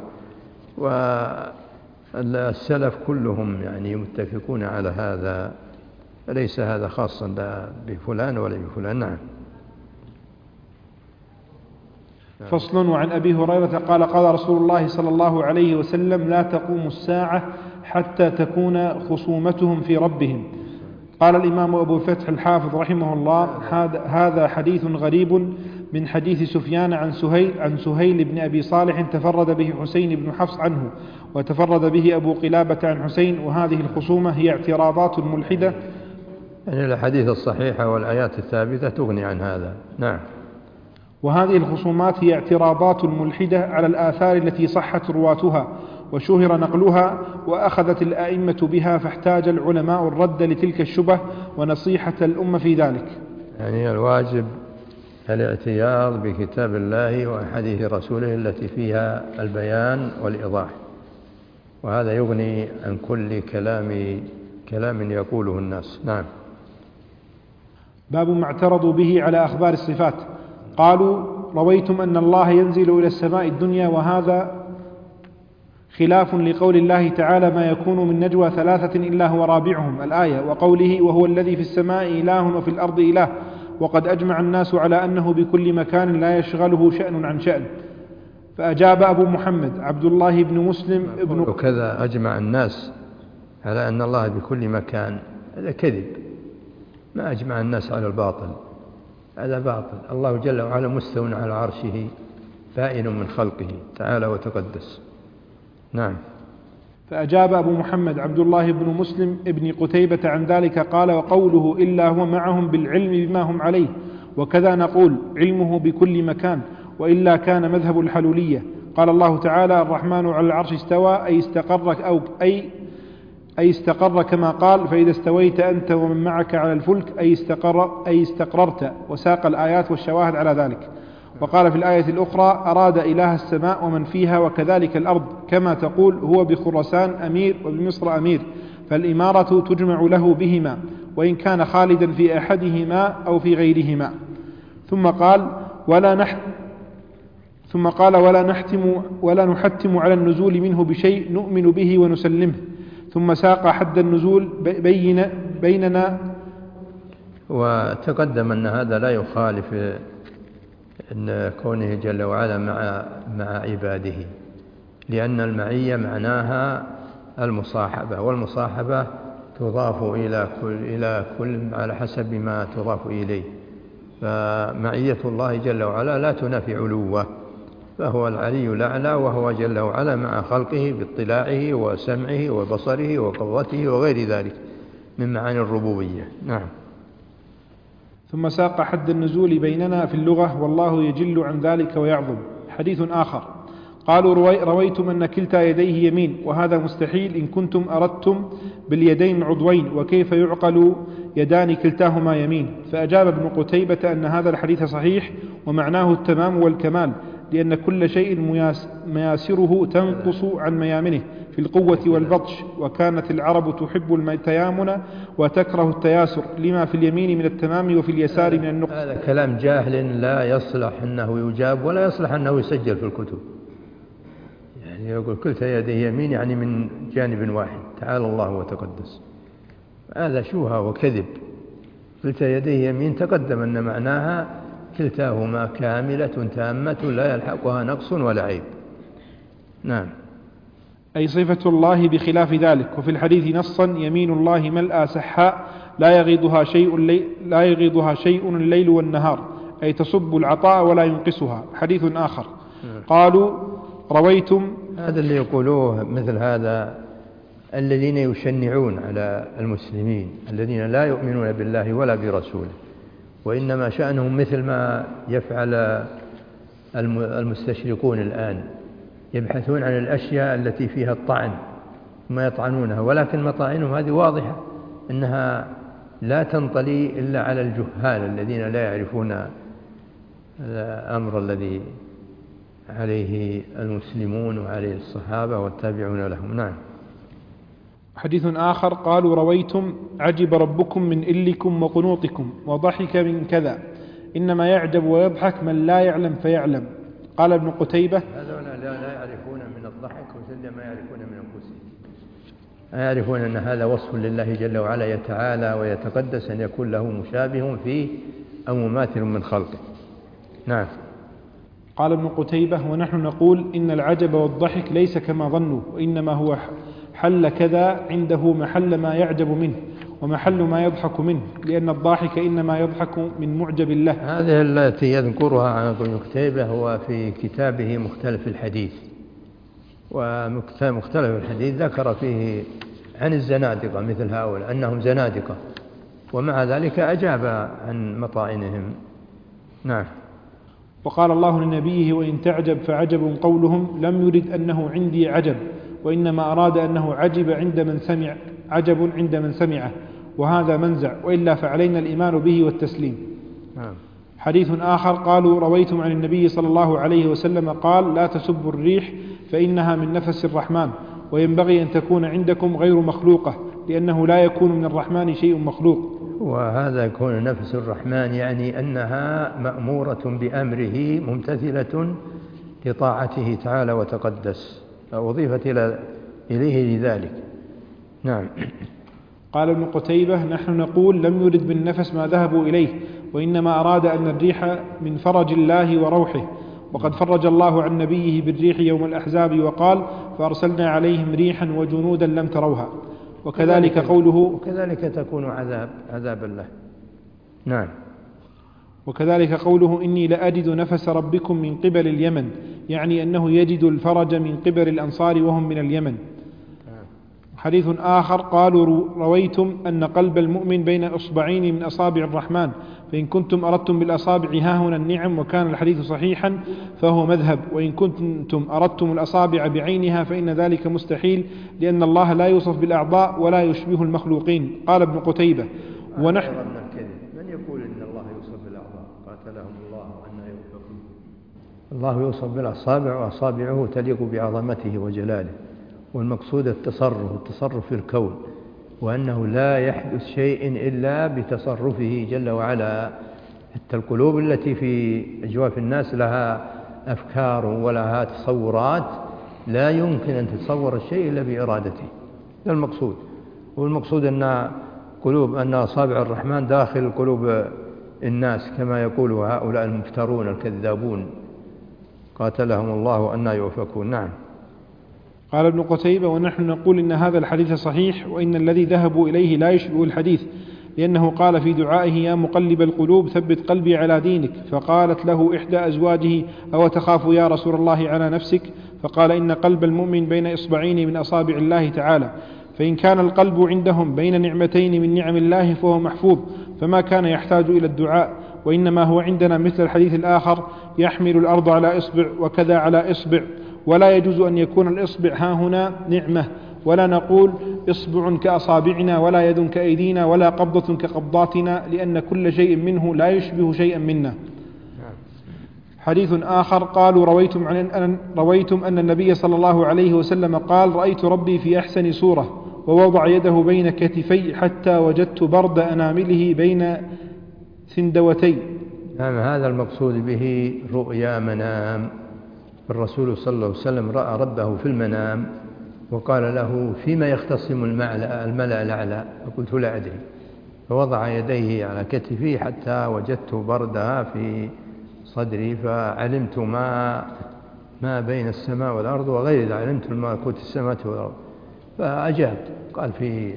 والسلف كلهم يعني متفقون على هذا، ليس هذا خاصا بفلان ولا بفلان. نعم. فصل. وعن أبي هريرة قال قال رسول الله صلى الله عليه وسلم لا تقوم الساعة حتى تكون خصومتهم في ربهم. قال الإمام أبو الفتح الحافظ رحمه الله هذا حديث غريب من حديث سفيان عن سهيل, عن سهيل بن أبي صالح تفرد به حسين بن حفص عنه، وتفرد به أبو قلابة عن حسين، وهذه الخصومة هي اعتراضات ملحدة. يعني الحديث الصحيحة والآيات الثابتة تغني عن هذا. نعم. وهذه الخصومات هي اعتراضات ملحدة على الآثار التي صحت رواتها وشهر نقلها وأخذت الأئمة بها، فاحتاج العلماء الرد لتلك الشبه ونصيحة الأمة في ذلك. يعني الواجب الاعتياض بكتاب الله وحديث رسوله التي فيها البيان والإيضاح، وهذا يغني عن كل كلام كلام يقوله الناس. نعم. باب ما اعترضوا به على أخبار الصفات. قالوا: رويتم أن الله ينزل إلى السماء الدنيا، وهذا خلاف لقول الله تعالى: ما يكون من نجوى ثلاثة إلا هو رابعهم، الآية، وقوله: وهو الذي في السماء إله وفي الأرض إله. وقد أجمع الناس على أنه بكل مكان لا يشغله شأن عن شأن. فأجاب أبو محمد عبد الله بن مسلم ابن وكذا أجمع الناس على أن الله بكل مكان، هذا كذب. ما أجمع الناس على الباطل، هذا باطل. الله جل وعلا مستو على عرشه بائن من خلقه تعالى وتقدس. نعم. فأجاب أبو محمد عبد الله بن مسلم ابن قتيبة عن ذلك قال: وقوله إلا هو معهم بالعلم بما هم عليه، وكذا نقول علمه بكل مكان، وإلا كان مذهب الحلولية. قال الله تعالى: الرحمن على العرش استوى، أي استقر أو أي أي استقر كما قال: فإذا استويت أنت ومن معك على الفلك، أي استقر أي استقررت، وساق الآيات والشواهد على ذلك. وقال في الآية الأخرى: أراد إله السماء ومن فيها وكذلك الأرض، كما تقول هو بخراسان أمير وبمصر أمير، فالإمارة تجمع له بهما، وإن كان خالدا في أحدهما أو في غيرهما. ثم قال: ولا نحت ثم قال ولا نحتم ولا نحتم على النزول منه بشيء نؤمن به ونسلمه. ثم ساق حد النزول بين بيننا. وتقدم أن هذا لا يخالف أن كونه جل وعلا مع مع عباده، لأن المعية معناها المصاحبة، والمصاحبة تضاف إلى كل إلى كل على حسب ما تضاف إليه. فمعية الله جل وعلا لا تنافي علوه، فهو العلي الأعلى، وهو جل وعلا مع خلقه باطلاعه وسمعه وبصره وقوته وغير ذلك من معاني الربوبية. نعم. ثم ساق حد النزول بيننا في اللغة، والله يجل عن ذلك ويعظم. حديث آخر. قالوا: رويتم أن كلتا يديه يمين، وهذا مستحيل إن كنتم أردتم باليدين عضوين، وكيف يعقل يدان كلتاهما يمين؟ فأجاب ابن قتيبة أن هذا الحديث صحيح، ومعناه التمام والكمال، لأن كل شيء مياسره تنقص عن ميامنه في القوة والبطش، وكانت العرب تحب التيامن وتكره التياسر، لما في اليمين من التمام وفي اليسار من النقص. هذا كلام جاهل لا يصلح أنه يجاب ولا يصلح أنه يسجل في الكتب. يعني يقول كلتا يديه يمين يعني من جانب واحد، تعالى الله وتقدس. هذا شوها وكذب. كلتا يديه يمين تقدم أن معناها كلتاهما كاملة تامة لا يلحقها نقص ولا عيب. نعم. أي صفة الله بخلاف ذلك. وفي الحديث نصا: يمين الله ملأى سحاء لا يغيضها شيء لا يغيضها شيء الليل والنهار، أي تصب العطاء ولا ينقصها. حديث آخر. قالوا: رويتم. هذا اللي يقولوه مثل هذا الذين يشنعون على المسلمين الذين لا يؤمنون بالله ولا برسوله، وإنما شأنهم مثل ما يفعل المستشرقون الآن، يبحثون عن الأشياء التي فيها الطعن ما يطعنونها، ولكن مطاعنهم هذه واضحة أنها لا تنطلي إلا على الجهال الذين لا يعرفون الأمر الذي عليه المسلمون وعليه الصحابة والتابعون لهم. نعم. حديث آخر. قالوا: رويتم عجب ربكم من إلكم وقنوطكم، وضحك من كذا، إنما يعجب ويضحك من لا يعلم فيعلم. قال ابن قتيبة: هذول لا يعرفون من الضحك مثل ما يعرفون من أنفسهم، يعرفون أن هذا وصف لله جل وعلا يتعالى ويتقدس أن يكون له مشابه فيه أو مماثل من خلقه. نعم. قال ابن قتيبة: ونحن نقول إن العجب والضحك ليس كما ظنوا، وإنما هو حل كذا عنده محل ما يعجب منه ومحل ما يضحك منه، لأن الضاحك إنما يضحك من معجب له. هذه التي يذكرها عن ابن قتيبة هو في كتابه مختلف الحديث، ومختلف الحديث ذكر فيه عن الزنادقة مثل هؤلاء أنهم زنادقة، ومع ذلك أجاب عن مطاعنهم. نعم. وقال الله لنبيه: وإن تعجب فعجب قولهم لم يرد أنه عندي عجب، وإنما أراد أنه عجب عند من سمع عجب عند من سمعه، وهذا منزع، وإلا فعلينا الإيمان به والتسليم. نعم. حديث آخر قالوا رويتم عن النبي صلى الله عليه وسلم قال لا تسبوا الريح فإنها من نفس الرحمن وينبغي أن تكون عندكم غير مخلوقة لأنه لا يكون من الرحمن شيء مخلوق. وهذا يكون نفس الرحمن يعني أنها مأمورة بأمره ممتثلة لطاعته تعالى وتقدس، أضيفت إليه لذلك. نعم. قال ابن قتيبة نحن نقول لم يرد بالنفس ما ذهبوا إليه، وإنما أراد أن الريح من فرج الله وروحه، وقد فرج الله عن نبيه بالريح يوم الأحزاب وقال فأرسلنا عليهم ريحا وجنودا لم تروها. وكذلك قوله وكذلك تكون عذاب عذابا له. نعم. وكذلك قوله إني لأجد نفس ربكم من قبل اليمن، يعني أنه يجد الفرج من قبل الأنصار وهم من اليمن. حديث آخر قالوا رويتم أن قلب المؤمن بين إصبعين من أصابع الرحمن، فإن كنتم أردتم بالأصابع هاهنا النعم وكان الحديث صحيحا فهو مذهب، وإن كنتم أردتم الأصابع بعينها فإن ذلك مستحيل لأن الله لا يوصف بالأعضاء ولا يشبه المخلوقين. قال ابن قتيبة ونحن من يقول إن الله يوصف بالأعضاء؟ قاتلهم الله أن يوفقون. الله يوصف بالأصابع وأصابعه تليق بعظمته وجلاله، والمقصود التصرف التصرف في الكون، وأنه لا يحدث شيء إلا بتصرفه جل وعلا. حتى القلوب التي في أجواف الناس لها أفكار ولها تصورات، لا يمكن أن تتصور الشيء إلا بإرادته. هذا المقصود. والمقصود أن قلوب أن أصابع الرحمن داخل قلوب الناس كما يقول هؤلاء المفترون الكذابون، قاتلهم الله أن يؤفكون. نعم. قال ابن قتيبة ونحن نقول إن هذا الحديث صحيح، وإن الذي ذهبوا إليه لا يشبه الحديث، لأنه قال في دعائه يا مقلب القلوب ثبت قلبي على دينك، فقالت له إحدى أزواجه أو تخاف يا رسول الله على نفسك؟ فقال إن قلب المؤمن بين إصبعين من أصابع الله تعالى، فإن كان القلب عندهم بين نعمتين من نعم الله فهو محفوظ، فما كان يحتاج إلى الدعاء، وإنما هو عندنا مثل الحديث الآخر يحمل الأرض على إصبع وكذا على إصبع، ولا يجوز أن يكون الإصبع ها هنا نعمة، ولا نقول إصبع كأصابعنا ولا يد كأيدينا ولا قبضة كقبضاتنا، لأن كل شيء منه لا يشبه شيئا منا. حديث آخر قالوا رويتم, عن أن رويتم أن النبي صلى الله عليه وسلم قال رأيت ربي في أحسن صورة ووضع يده بين كتفي حتى وجدت برد أنامله بين سندوتي. نعم. هذا المقصود به رؤيا منام. الرسول صلى الله عليه وسلم رأى ربه في المنام وقال له فيما يختصم الملأ الأعلى؟ فقلت لا أدري، فوضع يديه على كتفي حتى وجدت بردها في صدري، فعلمت ما ما بين السماء والأرض وغير ذلك، علمت ملكوت السماء والأرض. فأجاب قال في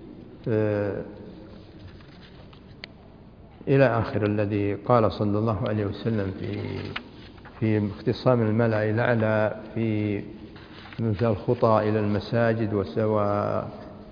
إلى آخر الذي قال صلى الله عليه وسلم في في اختصام الملأ الأعلى في مثل الخطى إلى المساجد والسبر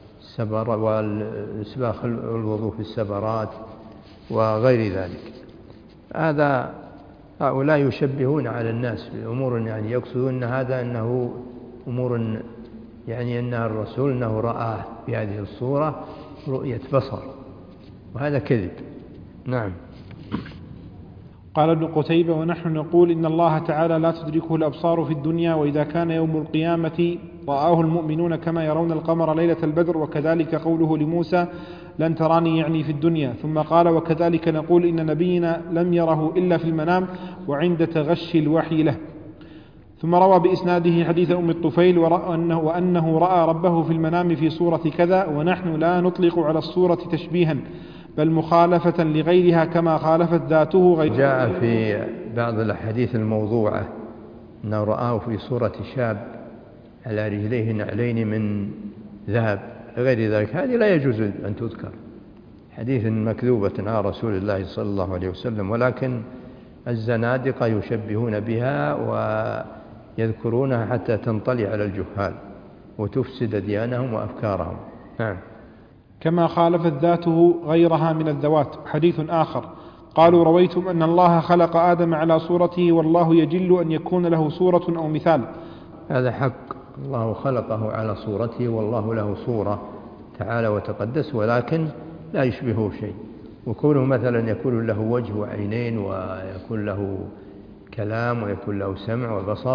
والإسباخ الوضوء في السبرات وغير ذلك. هذا هؤلاء يشبهون على الناس بأمور يعني يقصدون أن هذا أنه أمور يعني أن الرسول أنه رآه بهذه الصورة رؤية بصر، وهذا كذب. نعم. قال ابن قتيبة ونحن نقول إن الله تعالى لا تدركه الأبصار في الدنيا، وإذا كان يوم القيامة رآه المؤمنون كما يرون القمر ليلة البدر، وكذلك قوله لموسى لن تراني يعني في الدنيا. ثم قال وكذلك نقول إن نبينا لم يره إلا في المنام وعند تغشي الوحي له. ثم روى بإسناده حديث أم الطفيل وأنه, وأنه رأى ربه في المنام في صورة كذا، ونحن لا نطلق على الصورة تشبيها بل مخالفة لغيرها كما خالفت ذاته غير. جاء في بعض الأحاديث الموضوعة أنه رآه في صورة شاب على رجليه نعلين من ذهب غير ذلك. هذه لا يجوز أن تذكر، حديث مكذوبة على رسول الله صلى الله عليه وسلم، ولكن الزنادقة يشبهون بها ويذكرونها حتى تنطلي على الجهال وتفسد ديانهم وأفكارهم. نعم. كما خالفت ذاته غيرها من الذوات. حديث آخر قالوا رويتم أن الله خلق آدم على صورته والله يجل أن يكون له صورة أو مثال. هذا حق، الله خلقه على صورته والله له صورة تعالى وتقدس، ولكن لا يشبهه شيء. وكونه مثلا يكون له وجه وعينين ويكون له كلام ويكون له سمع وبصر،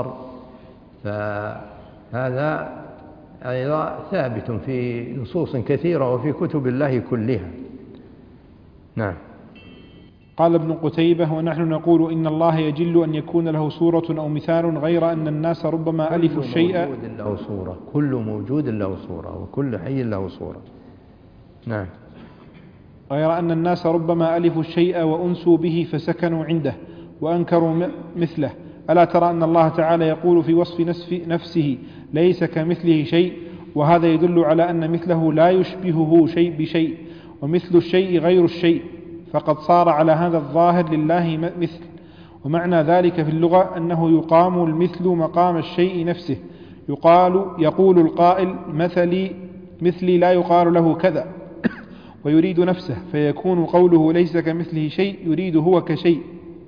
فهذا أيضا ثابت في نصوص كثيرة وفي كتب الله كلها. نعم. قال ابن قتيبة: ونحن نقول إن الله يجل أن يكون له صورة أو مثال، غير أن الناس ربما ألفوا الشيء كل موجود له صورة، كل موجود له صورة، وكل حي له صورة. نعم. غير أن الناس ربما ألفوا الشيء وأنسوا به فسكنوا عنده وأنكروا مثله. ألا ترى أن الله تعالى يقول في وصف نفسه: ليس كمثله شيء، وهذا يدل على أن مثله لا يشبهه شيء بشيء، ومثل الشيء غير الشيء، فقد صار على هذا الظاهر لله مثل. ومعنى ذلك في اللغة أنه يقام المثل مقام الشيء نفسه، يقال يقول القائل: مثلي مثلي لا يقال له كذا، ويريد نفسه، فيكون قوله ليس كمثله شيء يريد هو كشيء.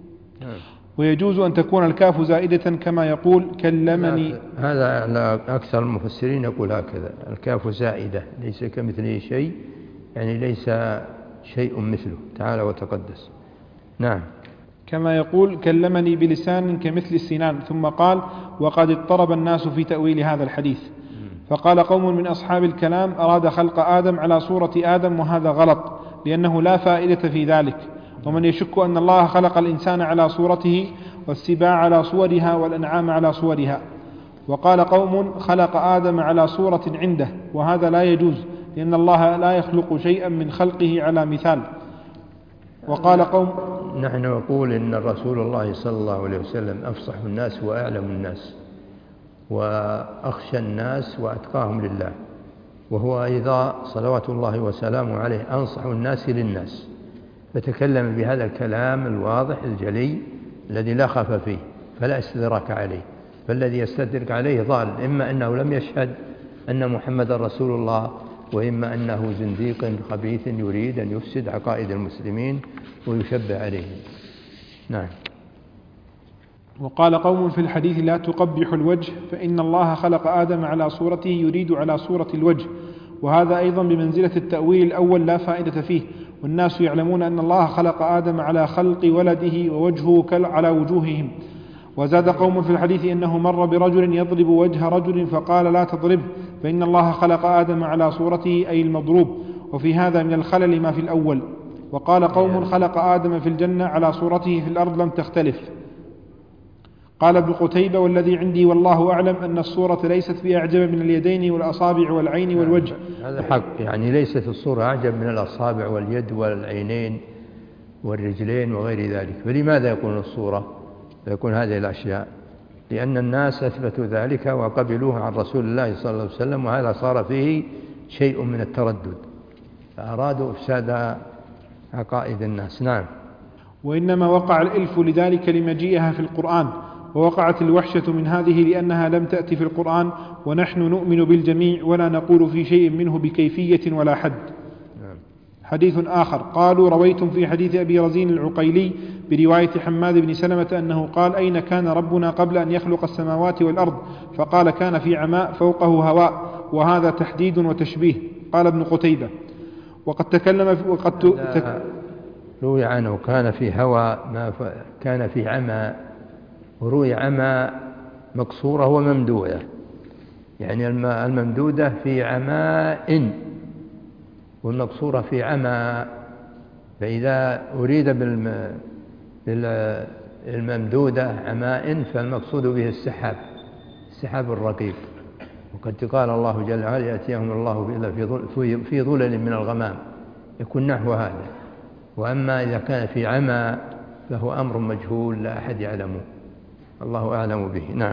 ويجوز أن تكون الكاف زائدة كما يقول كلمني. هذا أكثر المفسرين يقول هكذا: الكاف زائدة، ليس كمثله شيء، يعني ليس شيء مثله تعالى وتقدس. نعم. كما يقول كلمني بلسان كمثل السنان. ثم قال: وقد اضطرب الناس في تأويل هذا الحديث. فقال قوم من أصحاب الكلام: أراد خلق آدم على صورة آدم، وهذا غلط، لأنه لا فائدة في ذلك. ومن يشك أن الله خلق الإنسان على صورته، والسباع على صورها، والأنعام على صورها. وقال قوم: خلق آدم على صورة عنده، وهذا لا يجوز، لأن الله لا يخلق شيئا من خلقه على مثال. وقال قوم: نحن نقول إن الرسول الله صلى الله عليه وسلم أفصح الناس وأعلم الناس وأخشى الناس وأتقاهم لله، وهو أيضا صلوات الله وسلامه عليه أنصح الناس للناس، فتكلم بهذا الكلام الواضح الجلي الذي لا خف فيه، فلا استدراك عليه. فالذي يستدرك عليه ضال، إما أنه لم يشهد أن محمد رسول الله، وإما أنه زنديق خبيث يريد أن يفسد عقائد المسلمين ويشبه عليهم. نعم. وقال قوم في الحديث: لا تقبح الوجه، فإن الله خلق آدم على صورته يريد على صورة الوجه. وهذا أيضا بمنزلة التأويل الأول لا فائدة فيه، والناس يعلمون أن الله خلق آدم على خلق ولده ووجهه على وجوههم. وزاد قوم في الحديث إنه مر برجل يضرب وجه رجل فقال: لا تضربه، فإن الله خلق آدم على صورته، أي المضروب. وفي هذا من الخلل ما في الأول. وقال قوم: خلق آدم في الجنة على صورته في الأرض لم تختلف. قال ابن قتيبة: والذي عندي والله أعلم أن الصورة ليست بأعجب من اليدين والأصابع والعين والوجه. هذا حق، يعني ليست الصورة أعجب من الأصابع واليد والعينين والرجلين وغير ذلك. فلماذا يكون الصورة يكون هذه الأشياء؟ لأن الناس أثبتوا ذلك وقبلوه عن رسول الله صلى الله عليه وسلم، وهذا صار فيه شيء من التردد، فأرادوا إفساد عقائد الناس. نعم. وإنما وقع الإلف لذلك لمجيئها في القرآن، ووقعت الوحشة من هذه لأنها لم تأتي في القرآن، ونحن نؤمن بالجميع ولا نقول في شيء منه بكيفية ولا حد. حديث آخر: قالوا: رويتم في حديث أبي رزين العقيلي برواية حماد بن سلمة أنه قال: أين كان ربنا قبل أن يخلق السماوات والأرض؟ فقال: كان في عماء فوقه هواء، وهذا تحديد وتشبيه. قال ابن قتيبة: وقد تكلم في وقد تك... روي عنه كان في هواء، ما ف... كان في عمى، وروي عمى مقصورة وممدودة، يعني الممدودة في عماء والمقصورة في عمى. فإذا أريد بالم... بالممدودة عماء فالمقصود به السحاب، السحاب الرقيق. وقد قال الله جل وعلا: يأتيهم الله إلا في ظلل من الغمام، يكون نحو هذا. وأما إذا كان في عمى فهو أمر مجهول لا أحد يعلمه، الله أعلم به. نعم.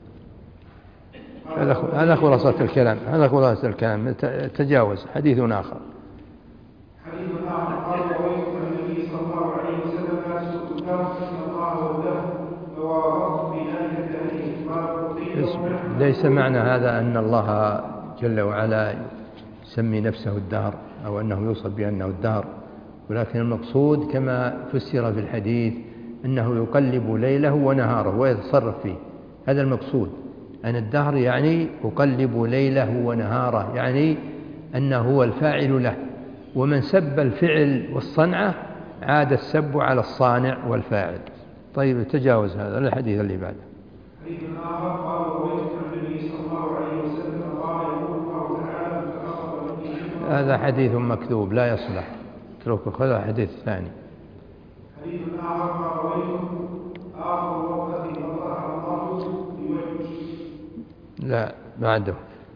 هذا خلاصة الكلام، هذا خلاصة الكلام. تجاوز. حديث آخر. حديث آخر: قال: رويت عن النبي صلى الله عليه وسلم: لا تسبوا الكافر إن الله وده، فوافقت بذلك التأليف. ليس معنى هذا أن الله جل وعلا يسمي نفسه الدهر أو أنه يوصف بأنه الدهر، ولكن المقصود كما فسر في الحديث أنه يقلب ليله ونهاره ويتصرف فيه. هذا المقصود، أن الدهر يعني يقلب ليله ونهاره، يعني أنه هو الفاعل له، ومن سب الفعل والصنعة عاد السب على الصانع والفاعل. طيب تجاوز هذا الحديث اللي بعده. حديث آخر قال رويت عن النبي صلى الله عليه وسلم قال يقول الله تعالى فتأخر مني. هذا حديث مكذوب لا يصلح، اتركه، خذ حديث ثاني. حديث آخر قال رويت آخر وقت فطرح الله بوجه. لا بعده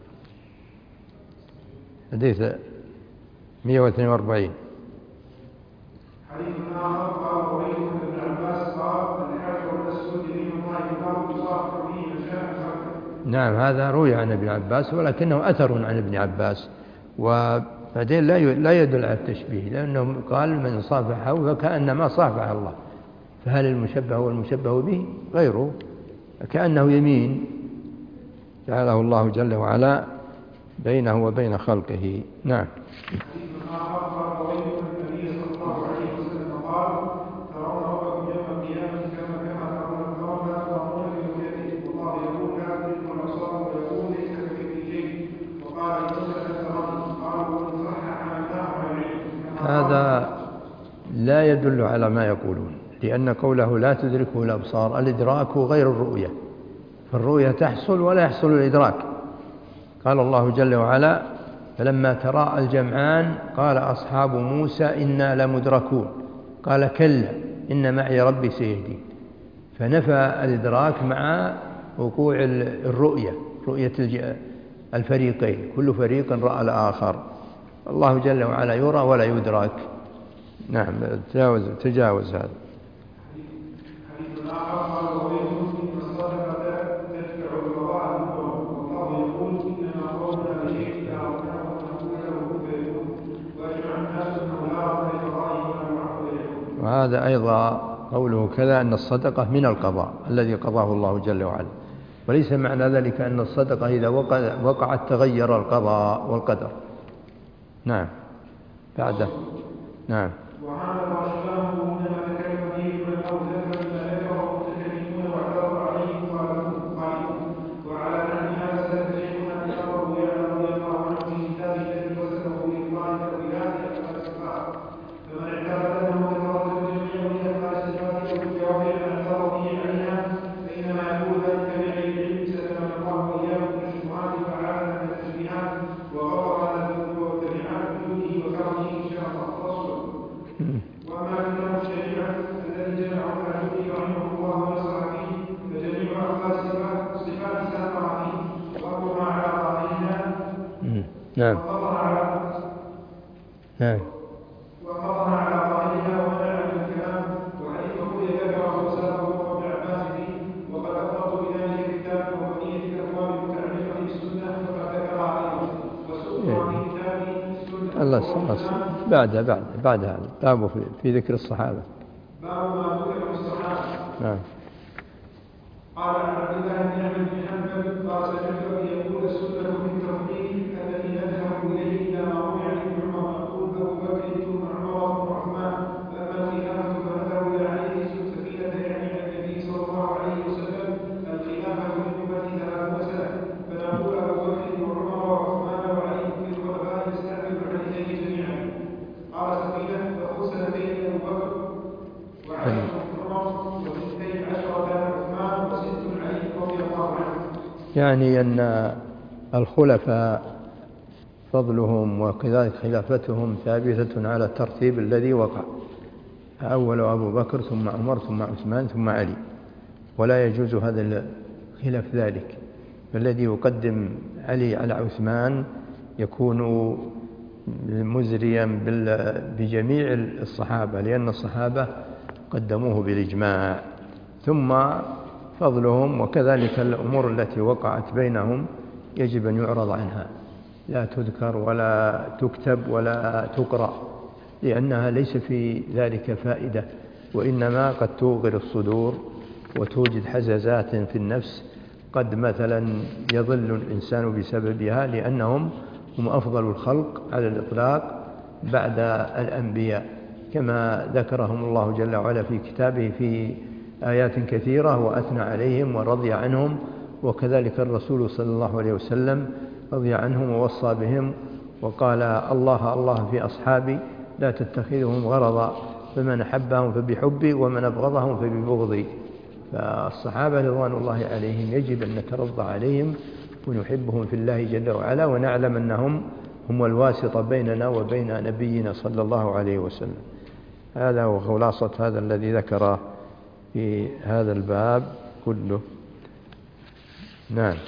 حديث مئة واثنين وأربعين. حديث آخر قال رويت عن ابن عباس قال الحجر الأسود يمين الله الأرض يصافح به من شاء خلقه. نعم هذا روي عن ابن عباس ولكنه أثر عن ابن عباس، وبعدين لا لا يدل على التشبيه، لأنه قال من صافحه فكأنما صافح الله، فهل المشبه والمشبه به غيره؟ كأنه يمين جعله الله جل وعلا بينه وبين خلقه. نعم. حديث آخر قال رويت عن النبي صلى الله عليه وسلم قال ترون ربكم يوم القيامة كما كما ترون القوم لا ترون برؤيته، والله يقول لا تدركوا الأبصار ويقول ليس كمثله شيء، وقال موسى لا تراني قالوا ومن صحح عملناه على العلم. هذا لا يدل على ما يقولون، لأن قوله لا تدركه الأبصار الإدراك غير الرؤية، فالرؤية تحصل ولا يحصل الإدراك. قال الله جل وعلا فلما تراءى الجمعان قال أصحاب موسى إنا لمدركون قال كلا إن معي ربي سيهدين، فنفى الإدراك مع وقوع الرؤية، رؤية الفريقين، كل فريق رأى الآخر، الله جل وعلا يرى ولا يدرك. نعم تجاوز تجاوز هذا. حديث آخر قال رويت إن الصدقة تدفع البراء والله يقول إنما قولنا لشيء إذا أردناه أن نقول له كن فيكون وأجمع الناس أنه لا رد لقضائه ولا معقول يكون. وهذا أيضا قوله كذا أن الصدقة من القضاء الذي قضاه الله جل وعلا، وليس معنى ذلك أن الصدقة إذا وقعت تغير القضاء والقدر. نعم بعده. نعم. وعاد وأشباهه إنما تكلم به العلماء ذكر ما ذكره المتكلمون واعترض عليه خالفون، وعلى نحو هذا سلك شيخنا كتابه يعلم رضي الله عنه في كتابه الذي وزنه بإبطال تأويلات أحكام الصفات، فمن اعتقد أنه يترتب جميع أحكام الصفات والجواب عن اعتراضه عليها فإنما يقول ذلك بغير علم سلم الله وإياه من الشبهات وأعاذنا من التشبيهات وغفر لنا وتبعات بجوده وكرمه إن شاء الله. وما كتاب الشريعة الذي جمعه العجوبي رحمه الله ونصر فيه فجميع أخلاق الصفات صفات ساقها فيه وأمرها على ظاهرها. نعم. وقضها على نعم. وقضها على ظاهرها ومنع من الكلام، وحديث أخوي ذكره وسلمه وابن عباس فيه، وقد أفرط بذلك كتابا وبقية الأبواب المتعلقة بالسنة فقد ذكرها أيضا وسئل عن كتاب السنة. الله سبحانه بعد بعد بعد هذا باب في, في ذكر الصحابة. باب ما ذكر في الصحابة. نعم. قال عن عبد الله بن احمد بن حنبل قال سمعت ابي يقول السنه في التوحيد التي نذهب اليه الى ما روي عن ابن عمر يقول ابو بكر ثم عمر ثم عثمان، فاما الخلافه فنذهب الى عليه سفينه يعني عن النبي صلى الله عليه وسلم الخلافه في الامه ثلاثون سنه، فنقول ابو بكر وعمر وعثمان وعلي في الخلفاء يستعمل الحديثين جميعا. قال سفينه فقل سنتين ابو بكر وعلي وعمر وستين عشره عثمان وست علي رضي الله عنه. يعني أن الخلفاء فضلهم وكذلك خلافتهم ثابتة على الترتيب الذي وقع، أول أبو بكر ثم عمر ثم عثمان ثم علي، ولا يجوز هذا خلاف ذلك، فالذي يقدم علي على عثمان يكون مزريا بجميع الصحابة، لأن الصحابة قدموه بالإجماع، ثم فضلهم وكذلك الأمور التي وقعت بينهم يجب أن يعرض عنها، لا تذكر ولا تكتب ولا تقرأ، لأنها ليس في ذلك فائدة، وإنما قد توغر الصدور وتوجد حزازات في النفس قد مثلا يضل الإنسان بسببها، لأنهم هم أفضل الخلق على الإطلاق بعد الأنبياء، كما ذكرهم الله جل وعلا في كتابه في آيات كثيرة وأثنى عليهم ورضي عنهم، وكذلك الرسول صلى الله عليه وسلم رضي عنهم ووصى بهم وقال الله الله في أصحابي لا تتخذهم غرضا فمن أحبهم فبحبي ومن أبغضهم فببغضي. فالصحابة رضوان الله عليهم يجب أن نترضى عليهم ونحبهم في الله جل وعلا، ونعلم أنهم هم الواسطة بيننا وبين نبينا صلى الله عليه وسلم. هذا هو خلاصة هذا الذي ذكره في هذا الباب كله. نعم.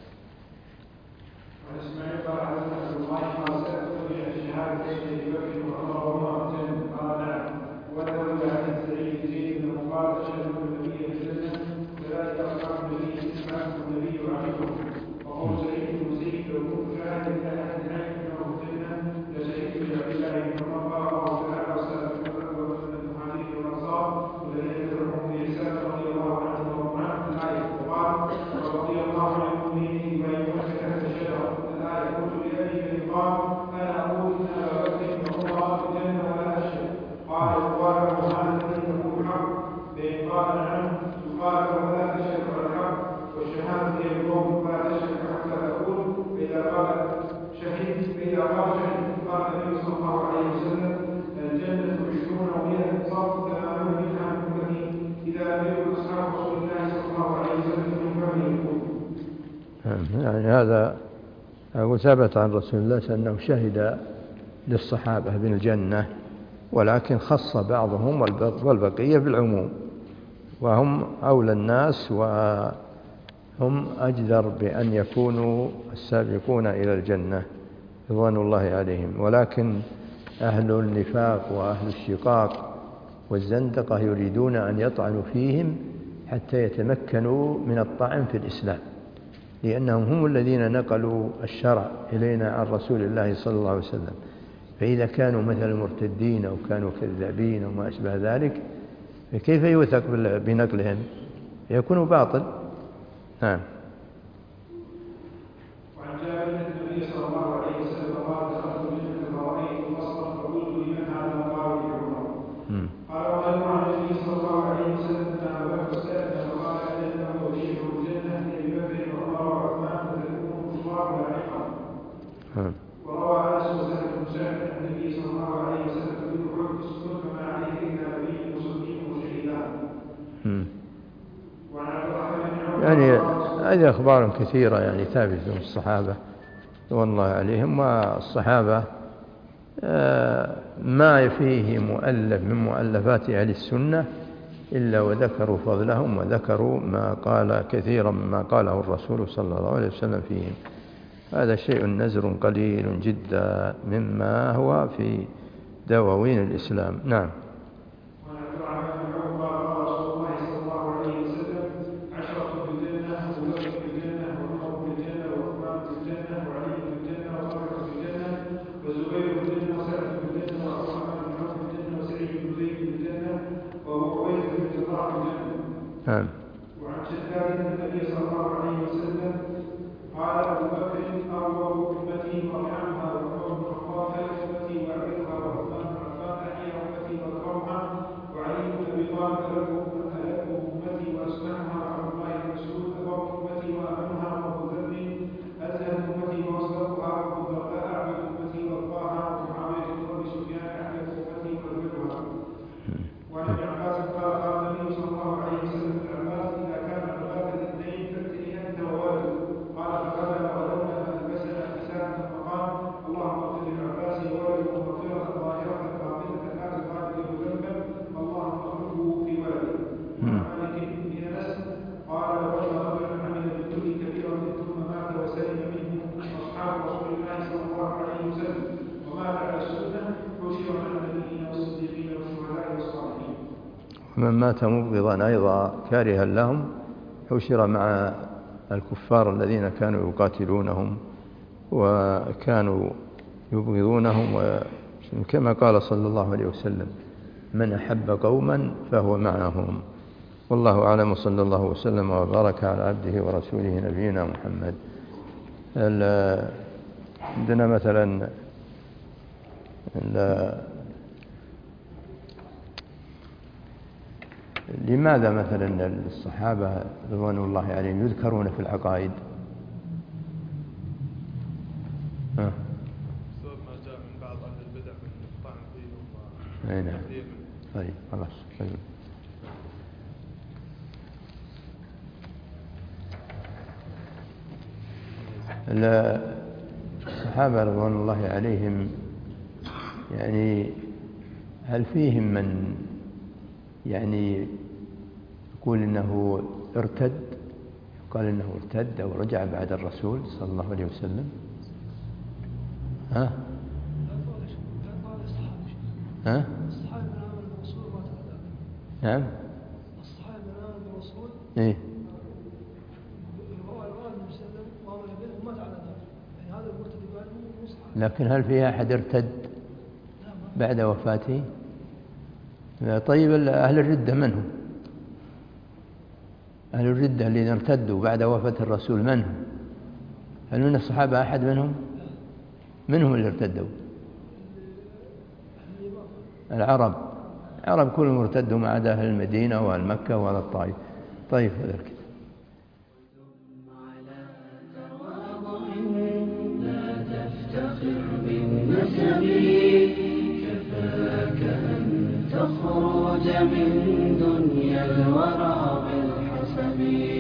يعني هذا وثبت عن رسول الله أنه شهد للصحابة بالجنة، ولكن خص بعضهم والبقية بالعموم، وهم أولى الناس وهم أجدر بأن يكونوا السابقون إلى الجنة رضوان الله عليهم. ولكن أهل النفاق وأهل الشقاق والزندقة يريدون أن يطعنوا فيهم حتى يتمكنوا من الطعن في الإسلام، لأنهم هم الذين نقلوا الشرع إلينا عن رسول الله صلى الله عليه وسلم. فإذا كانوا مثل مرتدين أو كانوا كذابين أو ما أشبه ذلك فكيف يوثق بنقلهم؟ يكون باطل. نعم. وعن جابر بن النبي صلى الله عليه وسلم قال دخلت الجنة فرأيت بصرا فقلت لمن هذا؟ قال لعمر. قال وقد عن النبي صلى الله عليه وسلم أن أبا بكر سأله فقال أنه يبشر الجنة لأبي بكر وعمر وعثمان فتكون كفار لاحقا. وروى أنس وسهل بن سعد عن النبي صلى الله عليه وسلم في أحد اسكت فما عليك إلا نبي وصديق وشهيدان. يعني هذه أخبار كثيرة يعني ثابتة من الصحابة رضوان الله عليهم. والصحابة ما فيه مؤلف من مؤلفات أهل السنة إلا وذكروا فضلهم وذكروا ما قال كثيرا مما قاله الرسول صلى الله عليه وسلم فيهم. هذا شيء نزر قليل جدا مما هو في دواوين الإسلام. نعم. نعم. وعن شداد النبي صلى الله عليه وسلم قال أبو بكر أول أمتي وارحمها وعمر بن الخطاب خير أمتي وأعرفها وعثمان بن عفان أحيا أمتي وأكرمها وعلي بن أبي طالب ألف أمتي وأسمعها وعبد الله بن مسعود أبر أمتي وأمنها وأبو ذر أزهد أمتي وأصدقها وأبو الدرداء أعبد أمتي وأرضاها ومعاوية بن أبي سفيان أحدث أمتي وأجودها. وعن ابن عباس قال قال النبي صلى الله عليه وسلم العباس إذا كان العباس الاثنين فابتئ أنت وولده. قال فقال ولولا فألبسنا أجسام فقال اللهم اغفر للعباس وولده مغفرة ظاهرة باطنة لا تغادر ذنبا اللهم اغفره في ولده. وعن مالك بن أنس قال وجد رجلا عمل بالكل كبيرة ثم مات وسلم منه أصحاب رسول الله صلى الله عليه وسلم ومات على السنة حشر مع النبيين والصديقين والشهداء والصالحين. ومن مات مبغضا أيضا كارها لهم حشر مع الكفار الذين كانوا يقاتلونهم وكانوا يبغضونهم، كما قال صلى الله عليه وسلم من أحب قوما فهو معهم. والله أعلم، صلى الله وسلم وبارك على عبده ورسوله نبينا محمد. عندنا مثلا لماذا مثلا الصحابة رضوان الله عليهم يذكرون في العقائد؟ ها؟ أي نعم. طيب خلاص. طيب. الصحابة رضوان الله عليهم يعني هل فيهم من يعني يقول إنه ارتد، قال إنه ارتد أو رجع بعد الرسول صلى الله عليه وسلم؟ ها؟ ها؟ نعم. الصحابة آمنوا بالرسول إيه. لكن هل فيها أحد ارتد بعد وفاته؟ طيب أهل الردة من هم؟ أهل الردة الذين ارتدوا بعد وفاة الرسول من هم؟ هل من الصحابة أحد منهم؟ من هم اللي ارتدوا؟ العرب. العرب كلهم ارتدوا ما عدا أهل المدينة وأهل مكة وأهل الطائف. طيب هذا الكتاب. لا تفتخر بالنسب، كفاك أن تخرج من دنيا الورى بالحسب.